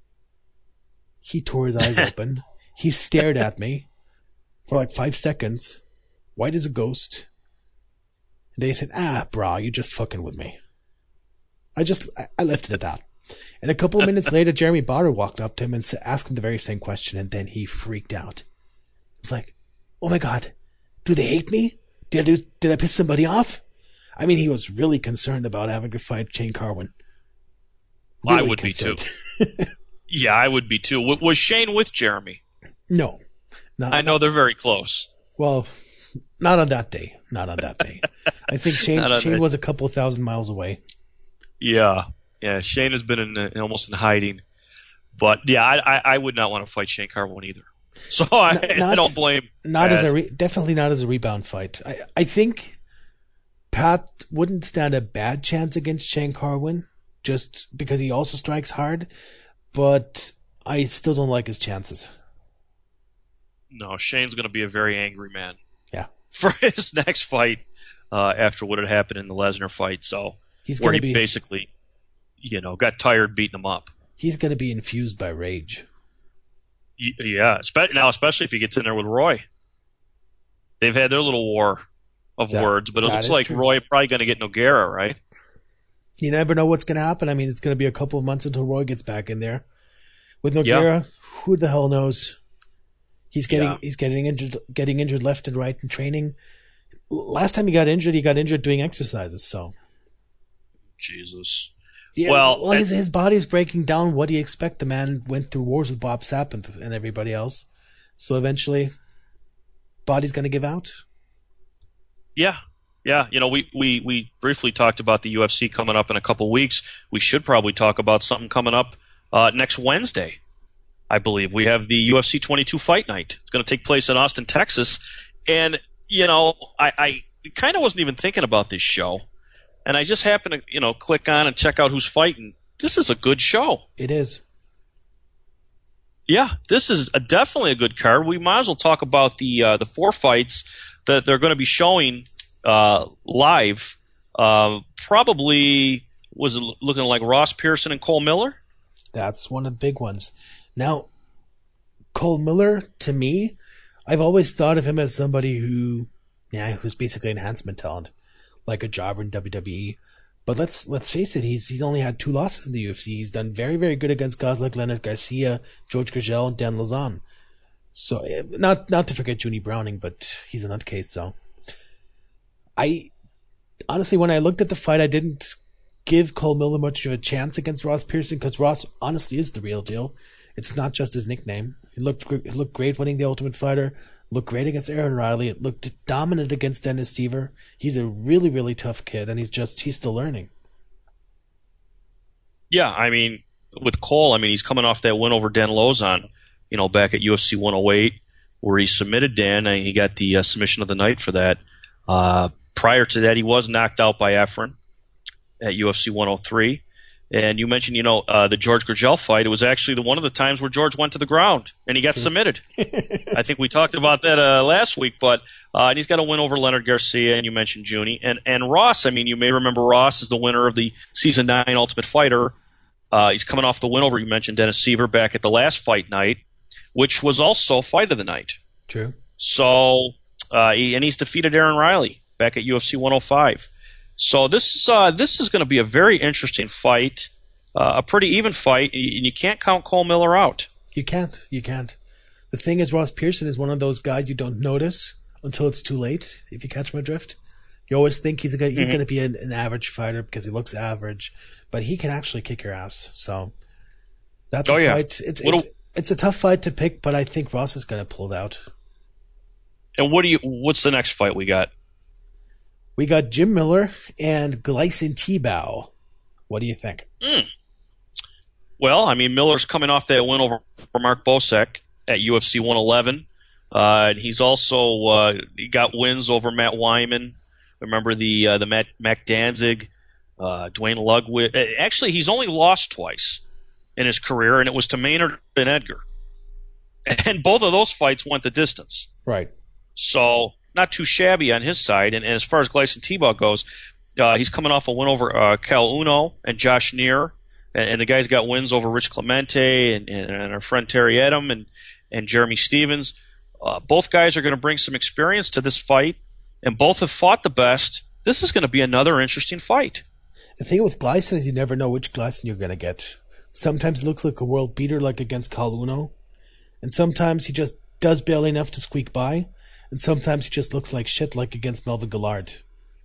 He tore his eyes open. He stared at me for like five seconds, white as a ghost. And they said, ah, brah, you just fucking with me. I just, I, I left it at that. And a couple of minutes later, Jeremy Botter walked up to him and asked him the very same question, and then he freaked out. He was like, oh my God, do they hate me? Did I, do, did I piss somebody off? I mean, he was really concerned about having to fight Shane Carwin. Really I would concerned. be too. Yeah, I would be too. W- was Shane with Jeremy? No. Not, I know they're very close. Well, not on that day. Not on that day. I think Shane Shane that. was a couple thousand miles away. Yeah. Yeah, Shane has been in, in almost in hiding. But, yeah, I, I, I would not want to fight Shane Carwin either. So I, not, I don't blame not Pat. as a re- Definitely not as a rebound fight. I, I think Pat wouldn't stand a bad chance against Shane Carwin just because he also strikes hard. But I still don't like his chances. No, Shane's going to be a very angry man. Yeah. For his next fight uh, after what had happened in the Lesnar fight. So he's where he be, basically, you know, got tired beating him up. He's going to be infused by rage. Yeah. Now, especially if he gets in there with Roy. They've had their little war of that, words, but it looks like true. Roy probably going to get Nogueira, right? You never know what's going to happen. I mean, it's going to be a couple of months until Roy gets back in there. With Nogueira, yeah. Who the hell knows? He's getting yeah. he's getting injured, getting injured left and right in training. Last time he got injured, he got injured doing exercises. So, Jesus. Yeah, well, well, his his body's breaking down. What do you expect? The man went through wars with Bob Sapp and, and everybody else. So eventually, body's going to give out. Yeah. Yeah, you know, we, we, we briefly talked about the U F C coming up in a couple weeks. We should probably talk about something coming up uh, next Wednesday, I believe. We have the U F C twenty-two Fight Night. It's going to take place in Austin, Texas. And, you know, I, I kind of wasn't even thinking about this show. And I just happened to, you know, click on and check out who's fighting. This is a good show. It is. Yeah, this is a, definitely a good card. We might as well talk about the uh, the four fights that they're going to be showing Uh, live. Uh, probably was looking like Ross Pearson and Cole Miller. That's one of the big ones. Now, Cole Miller, to me, I've always thought of him as somebody who, yeah, who's basically enhancement talent, like a jobber in W W E. But let's let's face it, he's he's only had two losses in the U F C. He's done very very good against guys like Leonard Garcia, George Gurgel, and Dan Lazon. So not not to forget Junie Browning, but he's a nutcase. So. I honestly, when I looked at the fight, I didn't give Cole Miller much of a chance against Ross Pearson because Ross honestly is the real deal. It's not just his nickname. He looked he looked great winning the Ultimate Fighter. Looked great against Aaron Riley. It looked dominant against Dennis Seaver. He's a really really tough kid, and he's just he's still learning. Yeah, I mean, with Cole, I mean he's coming off that win over Dan Lozon, you know, back at U F C one oh eight, where he submitted Dan, and he got the uh, submission of the night for that. Uh, Prior to that, he was knocked out by Efren at U F C one oh three. And you mentioned, you know, uh, the George Gurgel fight. It was actually the one of the times where George went to the ground and he got submitted. I think we talked about that uh, last week. But uh, and he's got a win over Leonard Garcia, and you mentioned Junie. And, and Ross, I mean, you may remember Ross is the winner of the Season nine Ultimate Fighter. Uh, he's coming off the win over, you mentioned, Dennis Seaver back at the last fight night, which was also Fight of the Night. True. So, uh, he, and he's defeated Aaron Riley back at U F C one oh five. So this uh, this is going to be a very interesting fight, uh, a pretty even fight, and you can't count Cole Miller out. You can't. You can't. The thing is, Ross Pearson is one of those guys you don't notice until it's too late, if you catch my drift. You always think he's, a, he's mm-hmm. going to be an, an average fighter because he looks average, but he can actually kick your ass. So that's oh, a yeah. fight. It's, what it's, do, it's a tough fight to pick, but I think Ross is going to pull it out. And what do you? What's the next fight we got? We got Jim Miller and Gleison Tebow. What do you think? Mm. Well, I mean, Miller's coming off that win over Mark Bosek at U F C one eleven. Uh, and he's also uh, he got wins over Matt Wyman. Remember the uh, the Matt, Mac Danzig, uh, Dwayne Ludwig. Actually, he's only lost twice in his career, and it was to Maynard and Edgar. And both of those fights went the distance. Right. So not too shabby on his side. And, and as far as Gleison Tebow goes, uh, he's coming off a win over uh, Cal Uno and Josh Neer. And, and the guy's got wins over Rich Clemente and, and, and our friend Terry Edom and, and Jeremy Stevens. Uh, both guys are going to bring some experience to this fight, and both have fought the best. This is going to be another interesting fight. The thing with Gleison is you never know which Gleison you're going to get. Sometimes it looks like a world beater like against Cal Uno, and sometimes he just does barely enough to squeak by, and sometimes he just looks like shit like against Melvin Gillard.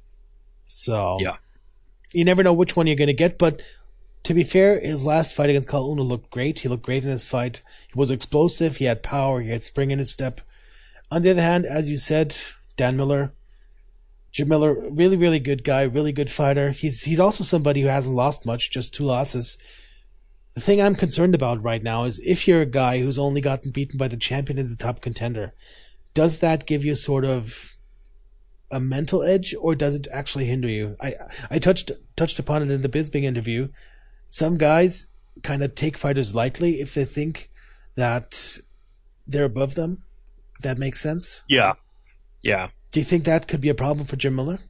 So yeah, you never know which one you're going to get, but to be fair, his last fight against Cal Uno looked great. He looked great in his fight. He was explosive. He had power. He had spring in his step. On the other hand, as you said, Dan Miller, Jim Miller, really, really good guy, really good fighter. He's he's also somebody who hasn't lost much, just two losses. The thing I'm concerned about right now is if you're a guy who's only gotten beaten by the champion and the top contender, does that give you sort of a mental edge, or does it actually hinder you? I I touched touched upon it in the Bisping interview. Some guys kind of take fighters lightly if they think that they're above them. That makes sense? Yeah. Yeah. Do you think that could be a problem for Jim Miller?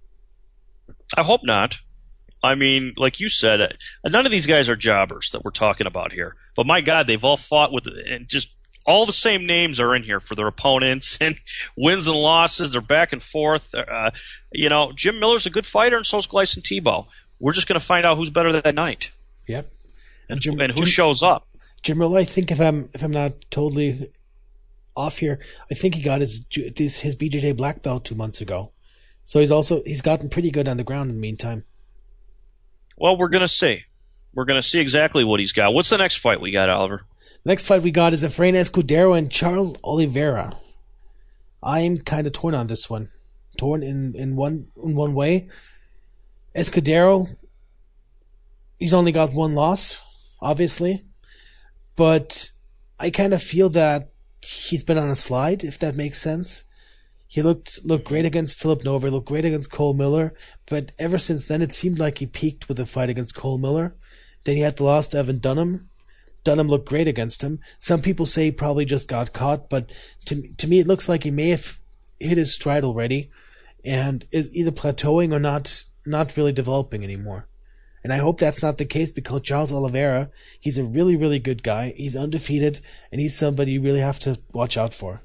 I hope not. I mean, like you said, none of these guys are jobbers that we're talking about here. But my God, they've all fought with, and just all the same names are in here for their opponents, and wins and losses, they're back and forth. Uh, you know, Jim Miller's a good fighter, and so's Gleison Tebow. We're just going to find out who's better that night. Yep. And, Jim, and who Jim, shows up. Jim Miller, I think if I'm if I'm not totally off here, I think he got his his, his B J J black belt two months ago. So he's also he's gotten pretty good on the ground in the meantime. Well, we're gonna see. We're gonna see exactly what he's got. What's the next fight we got, Oliver? The next fight we got is Efrain Escudero and Charles Oliveira. I'm kind of torn on this one. Torn in, in one in one way. Escudero, he's only got one loss, obviously, but I kind of feel that he's been on a slide, if that makes sense. He looked looked great against Philip Nover, looked great against Cole Miller, but ever since then it seemed like he peaked with the fight against Cole Miller. Then he had the loss to Evan Dunham. Dunham looked great against him. Some people say he probably just got caught, but to to me it looks like he may have hit his stride already and is either plateauing or not not really developing anymore. And I hope that's not the case, because Charles Oliveira, he's a really, really good guy. He's undefeated, and he's somebody you really have to watch out for.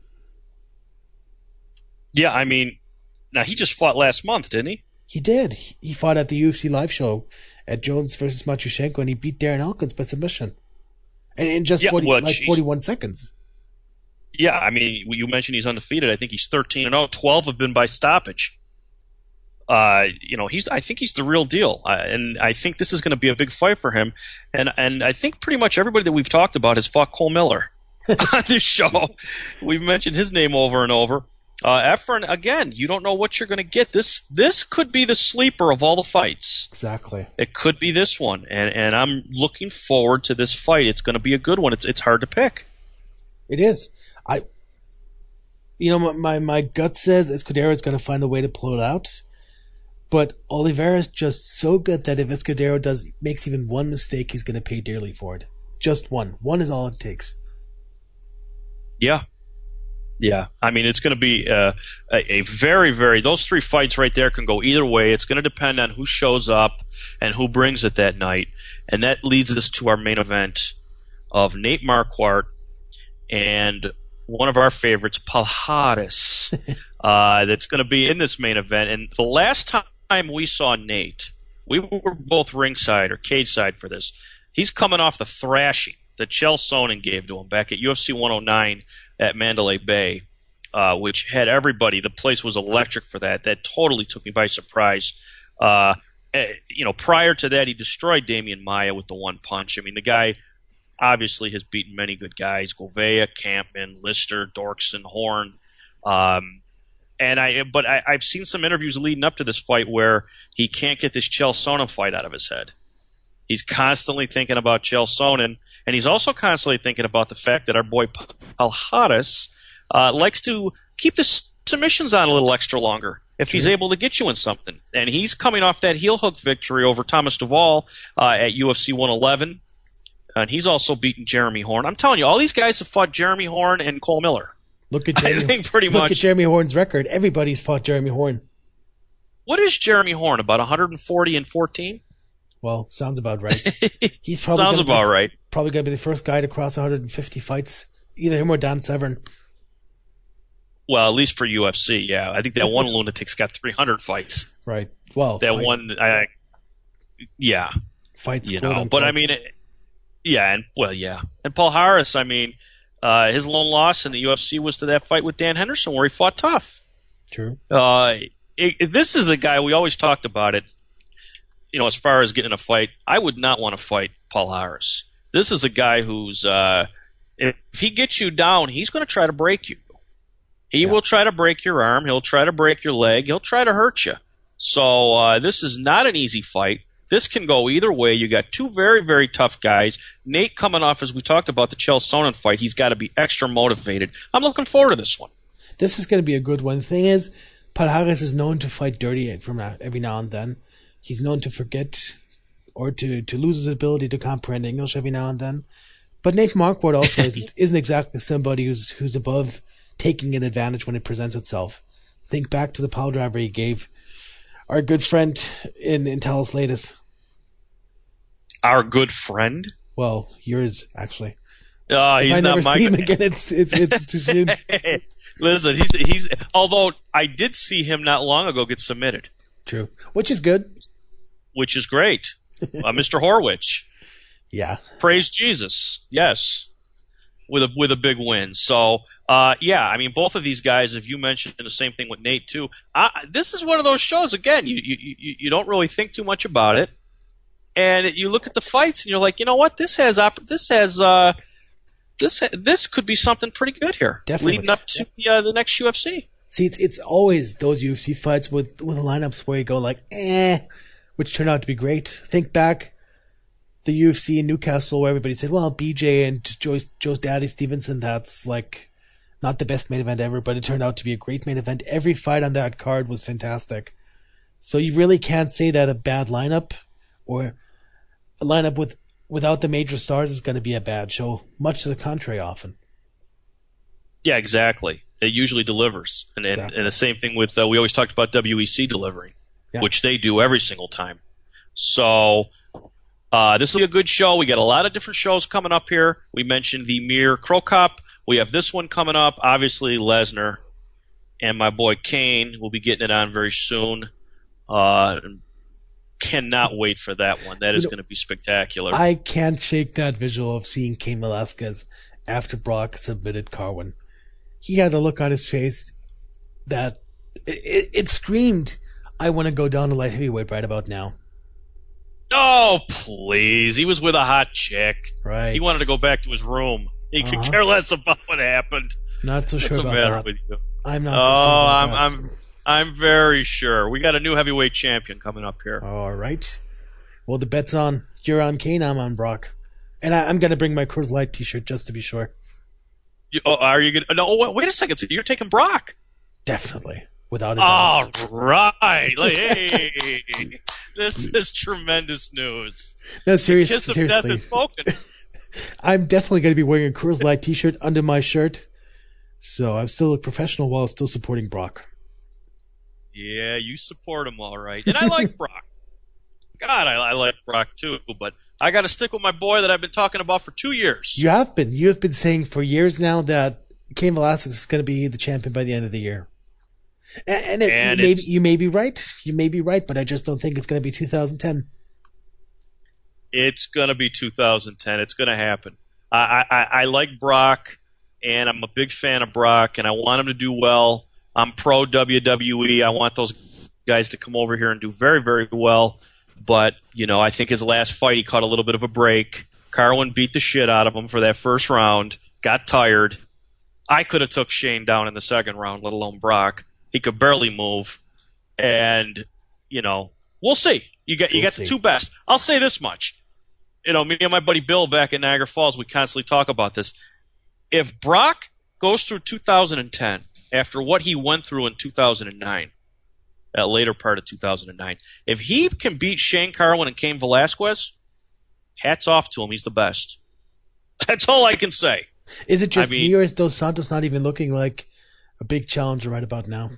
Yeah, I mean, now he just fought last month, didn't he? He did. He fought at the U F C live show at Jones versus Matyushenko, and he beat Darren Elkins by submission. And in just yeah, forty, well, like geez. forty-one seconds. Yeah, I mean, you mentioned he's undefeated. I think he's thirteen and oh. twelve have been by stoppage. Uh, you know, he's. I think he's the real deal, uh, and I think this is going to be a big fight for him. And and I think pretty much everybody that we've talked about has fought Cole Miller on this show. We've mentioned his name over and over. Uh, Efren, again, you don't know what you're going to get. This this could be the sleeper of all the fights. Exactly. It could be this one, and and I'm looking forward to this fight. It's going to be a good one. It's it's hard to pick. It is. I. You know, my my, my gut says Escudero is going to find a way to pull it out. But Oliveira is just so good that if Escudero does makes even one mistake, he's going to pay dearly for it. Just one. One is all it takes. Yeah. Yeah. I mean, it's going to be uh, a, a very, very – those three fights right there can go either way. It's going to depend on who shows up and who brings it that night. And that leads us to our main event of Nate Marquardt and one of our favorites, Palhares, uh, that's going to be in this main event. And the last time we saw Nate, we were both ringside or cage side for this. He's coming off the thrashing that Chael Sonnen gave to him back at U F C one oh nine at Mandalay Bay, uh, which had everybody. The place was electric for that. That totally took me by surprise. Uh, you know, prior to that, he destroyed Damian Maia with the one punch. I mean, the guy obviously has beaten many good guys: Gouveia, Campman, Lister, Dorkson, Horn. Um, And I, but I, I've seen some interviews leading up to this fight where he can't get this Chael Sonnen fight out of his head. He's constantly thinking about Chael Sonnen, and he's also constantly thinking about the fact that our boy Palhares uh, likes to keep the submissions on a little extra longer if sure. he's able to get you in something. And he's coming off that heel hook victory over Thomas Duvall uh, at U F C one eleven. and he's also beaten Jeremy Horn. I'm telling you, all these guys have fought Jeremy Horn and Cole Miller. Look at Jeremy, I think pretty look much. at Jeremy Horn's record. Everybody's fought Jeremy Horn. What is Jeremy Horn, about one hundred forty and fourteen? Well, sounds about right. He's probably Sounds gonna about be, right. Probably going to be the first guy to cross one hundred fifty fights. Either him or Dan Severn. Well, at least for U F C, yeah. I think that one lunatic's got three hundred fights. Right. Well, that fight, one, I, yeah. Fights, you quote, know. unquote. But I mean, it, yeah, and well, yeah. And Paul Harris, I mean, uh, his lone loss in the U F C was to that fight with Dan Henderson, where he fought tough. True. Uh, it, it, this is a guy we always talked about it. You know, as far as getting in a fight, I would not want to fight Paul Harris. This is a guy who's, uh, if he gets you down, he's going to try to break you. He Yeah. will try to break your arm. He'll try to break your leg. He'll try to hurt you. So uh, this is not an easy fight. This can go either way. You got two very, very tough guys. Nate coming off, as we talked about, the Chael Sonnen fight. He's got to be extra motivated. I'm looking forward to this one. This is going to be a good one. The thing is, Paul Harris is known to fight dirty from now, every now and then. He's known to forget or to, to lose his ability to comprehend English every now and then. But Nate Marquardt also isn't, isn't exactly somebody who's who's above taking an advantage when it presents itself. Think back to the pile driver he gave our good friend in, in Talis Latis. Our good friend? Well, yours, actually. Uh, he's if I not never my see him guy. again, it's, it's, it's too soon. Listen, he's he's. Although I did see him not long ago get submitted, True. Which is good. which is great. Uh, Mister Horwich, Yeah. praise Jesus. Yes, with a with a big win. So, uh, yeah, I mean, both of these guys. If you mentioned the same thing with Nate too, I, this is one of those shows. Again, you you you you don't really think too much about it, and you look at the fights and you're like, you know what, this has op- this has. Uh, This this could be something pretty good here, Definitely. leading up to the, uh, the next U F C. See, it's it's always those U F C fights with, with lineups where you go like, eh, which turn out to be great. Think back the U F C in Newcastle where everybody said, well, B J and Joe's, Joe's daddy Stevenson, that's like not the best main event ever, but it turned out to be a great main event. Every fight on that card was fantastic. So you really can't say that a bad lineup or a lineup with without the major stars is going to be a bad show. Much to the contrary often. Yeah, exactly. It usually delivers. And, and, Exactly. and the same thing with, uh, we always talked about W E C delivering, Yeah. which they do every single time. So uh, this will be a good show. We got a lot of different shows coming up here. We mentioned the Mir Crow Cup. We have this one coming up. Obviously, Lesnar and my boy Kane will be getting it on very soon. Uh, cannot wait for that one. That is You know, going to be spectacular. I can't shake that visual of seeing Cain Velasquez after Brock submitted Carwin. He had a look on his face that it, it, it screamed, I want to go down to light heavyweight right about now. Oh, please. He was with a hot chick. Right. He wanted to go back to his room. He could Uh-huh. care less about what happened. Not so What's sure the about matter that. with you? I'm not Oh, so sure about I'm, that. I'm, I'm very sure. We got a new heavyweight champion coming up here. All right. Well, the bet's on. You're on Kane, I'm on Brock. And I, I'm going to bring my Coors Light t-shirt just to be sure. You, oh, are you going? No. Wait, wait a second. So you're taking Brock? Definitely. Without a All doubt. right. Like, hey, this is tremendous news. No, seriously. Kiss of death seriously. is spoken. I'm definitely going to be wearing a Coors Light t-shirt under my shirt. So I still look professional while still supporting Brock. Yeah, you support him all right, and I like Brock. God, I, I like Brock too, but I got to stick with my boy that I've been talking about for two years. You have been. You have been saying for years now that Cain Velasquez is going to be the champion by the end of the year. And, and, it, And you, may, it's- you may be right. You may be right, but I just don't think it's going to be two thousand ten. It's gonna be two thousand ten. It's gonna happen. I, I, I like Brock, and I'm a big fan of Brock, and I want him to do well. I'm pro W W E. I want those guys to come over here and do very, very well. But, you know, I think his last fight, he caught a little bit of a break. Carwin beat the shit out of him for that first round, got tired. I could have took Shane down in the second round, let alone Brock. He could barely move. And, you know, we'll see. You got you We'll got see. the two best. I'll say this much. You know, me and my buddy Bill back in Niagara Falls, we constantly talk about this. If Brock goes through two thousand ten, after what he went through in two thousand nine, that later part of two thousand nine, if he can beat Shane Carwin and Cain Velasquez, hats off to him. He's the best. That's all I can say. Is it just I mean, me, or is Dos Santos not even looking like a big challenger right about now?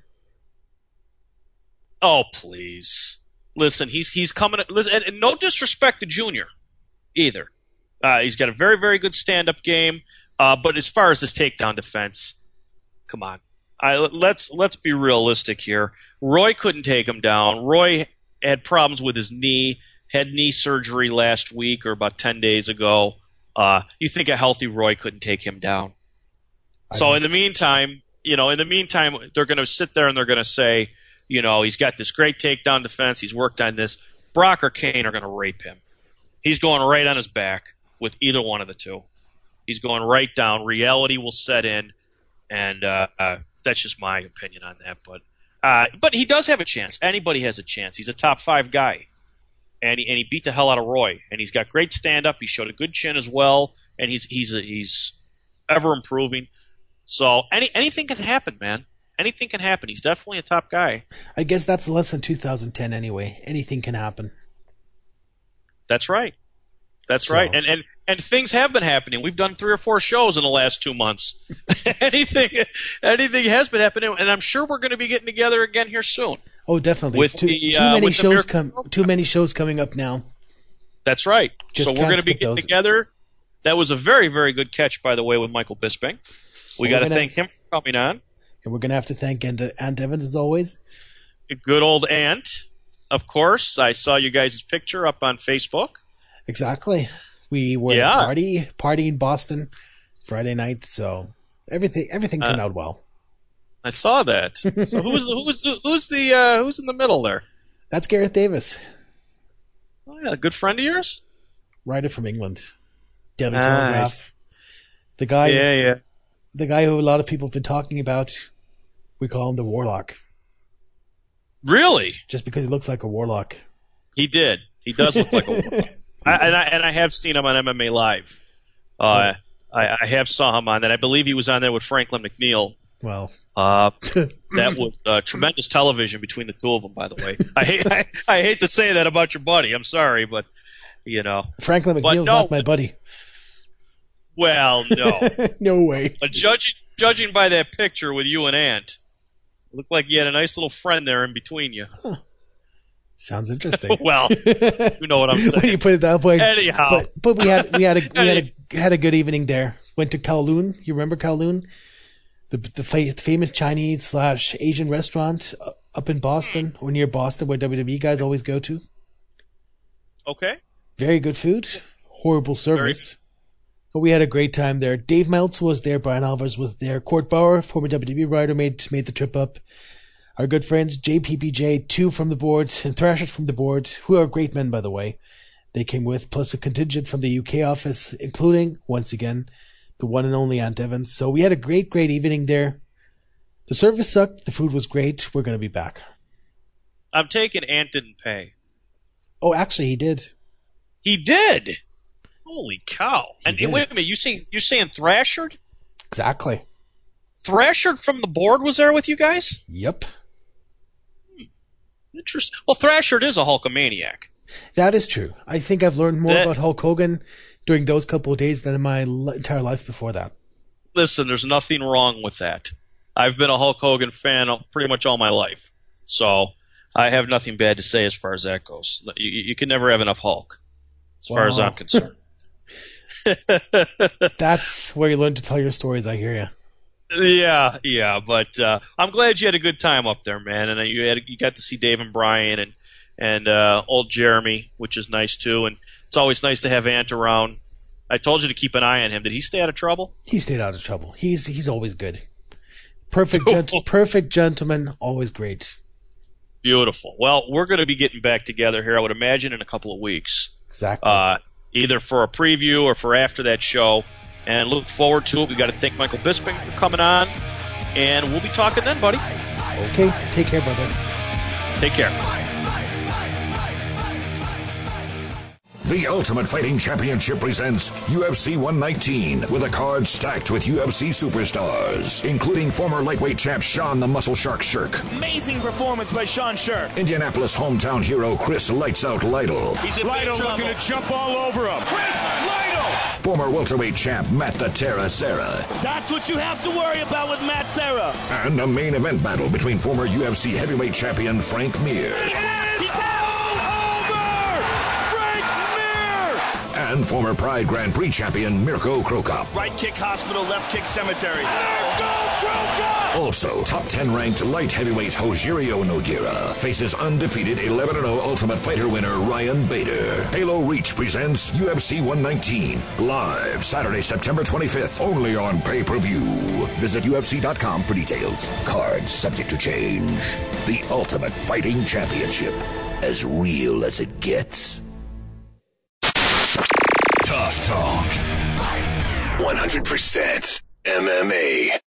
Oh, please. Listen, he's he's coming. Listen, and, and no disrespect to Junior either. Uh, he's got a very, very good stand-up game. Uh, but as far as his takedown defense, come on. I, let's let's be realistic here. Roy couldn't take him down. Roy had problems with his knee, had knee surgery last week or about ten days ago. Uh, you think a healthy Roy couldn't take him down. I so mean, in the meantime, you know, in the meantime, they're going to sit there and they're going to say, you know, he's got this great takedown defense. He's worked on this. Brock or Kane are going to rape him. He's going right on his back with either one of the two. He's going right down. Reality will set in, and uh, uh, that's just my opinion on that. But uh, but he does have a chance. Anybody has a chance. He's a top five guy, and he and he beat the hell out of Roy. And he's got great stand up. He showed a good chin as well, and he's he's a, he's ever improving. So any anything can happen, man. Anything can happen. He's definitely a top guy. I guess that's less than two thousand ten anyway. Anything can happen. That's right. That's so. right. And and and things have been happening. We've done three or four shows in the last two months. anything anything has been happening, and I'm sure we're going to be getting together again here soon. Oh, definitely. With too, the, too uh, many with shows com- Too many shows coming up now. That's right. Just so we're going to be getting those. together. That was a very, very good catch, by the way, with Michael Bisping. We well, got to thank him for coming on. And we're going to have to thank Ant, Ant Evans, as always. Good old Ant, of course. I saw you guys' picture up on Facebook. Exactly. We were yeah. party party in Boston Friday night, so everything everything turned uh, out well. I saw that. So who's the, who's the, who's the uh, who's in the middle there? That's Gareth Davis. Oh yeah, a good friend of yours? Writer from England. Daily nice. Telegraph. The guy Yeah, yeah. The guy who a lot of people have been talking about, we call him the Warlock. Really? Just because he looks like a warlock. He did. He does look like a warlock. I, and, I, and I have seen him on M M A Live. Uh, I, I have saw him on that. I believe he was on there with Franklin McNeil. Well, uh, that was uh, tremendous television between the two of them. By the way, I hate I, I hate to say that about your buddy. I'm sorry, but you know, Franklin McNeil's no, not my buddy. Well, no, no way. But judging judging by that picture with you and Ant, it looked like you had a nice little friend there in between you. Huh. Sounds interesting. Well, you know what I'm saying. When you put it that way. Anyhow, but, but we had we had a we had a had a good evening there. Went to Kowloon. You remember Kowloon, the the fa- famous Chinese slash Asian restaurant up in Boston or near Boston, where W W E guys always go to. Okay. Very good food. Horrible service. Very- but we had a great time there. Dave Meltz was there. Brian Alvarez was there. Court Bauer, former W W E writer, made made the trip up. Our good friends, J P P J, two from the board, and Thrasher from the board, who are great men, by the way. They came with, plus a contingent from the U K office, including, once again, the one and only Ant Evans. So we had a great, great evening there. The service sucked. The food was great. We're going to be back. I'm taking Ant didn't pay. Oh, actually, he did. He did? Holy cow. He and did. Wait a minute, you saying, you're saying Thrasher? Exactly. Thrasher from the board was there with you guys? Yep. Interesting. Well, Thrasher is a Hulkamaniac. That is true. I think I've learned more that, about Hulk Hogan during those couple of days than in my entire life before that. Listen, there's nothing wrong with that. I've been a Hulk Hogan fan pretty much all my life. So I have nothing bad to say as far as that goes. You, you can never have enough Hulk, as wow. far as I'm concerned. That's where you learn to tell your stories, I hear you. Yeah, yeah, but uh, I'm glad you had a good time up there, man, and you had you got to see Dave and Brian and and uh, old Jeremy, which is nice too, and it's always nice to have Ant around. I told you to keep an eye on him. Did he stay out of trouble? He stayed out of trouble. He's he's always good. Perfect, gent- perfect gentleman, always great. Beautiful. Well, we're going to be getting back together here, I would imagine, in a couple of weeks. Exactly. Uh, either for a preview or for after that show. And look forward to it. We've got to thank Michael Bisping for coming on. And we'll be talking then, buddy. Okay. Take care, brother. Take care. The Ultimate Fighting Championship presents U F C one nineteen with a card stacked with U F C superstars, including former lightweight champ Sean the Muscle Shark Shirk. Amazing performance by Sean Shirk. Indianapolis hometown hero Chris Lights Out Lytle. He's in Lytle looking to jump all over him. Chris Lytle! Former welterweight champ Matt the Terra Serra. That's what you have to worry about with Matt Serra. And a main event battle between former U F C heavyweight champion Frank Mir. He taps! He taps! Over! Frank Mir! And former Pride Grand Prix champion Mirko Krokop. Right kick hospital, left kick cemetery. Mirko Krokop! Also, top ten ranked light heavyweight Rogerio Nogueira faces undefeated eleven and oh Ultimate Fighter winner Ryan Bader. Halo Reach presents U F C one nineteen, live Saturday, September twenty-fifth, only on pay-per-view. Visit U F C dot com for details. Cards subject to change. The Ultimate Fighting Championship, as real as it gets. Tough Talk. one hundred percent M M A.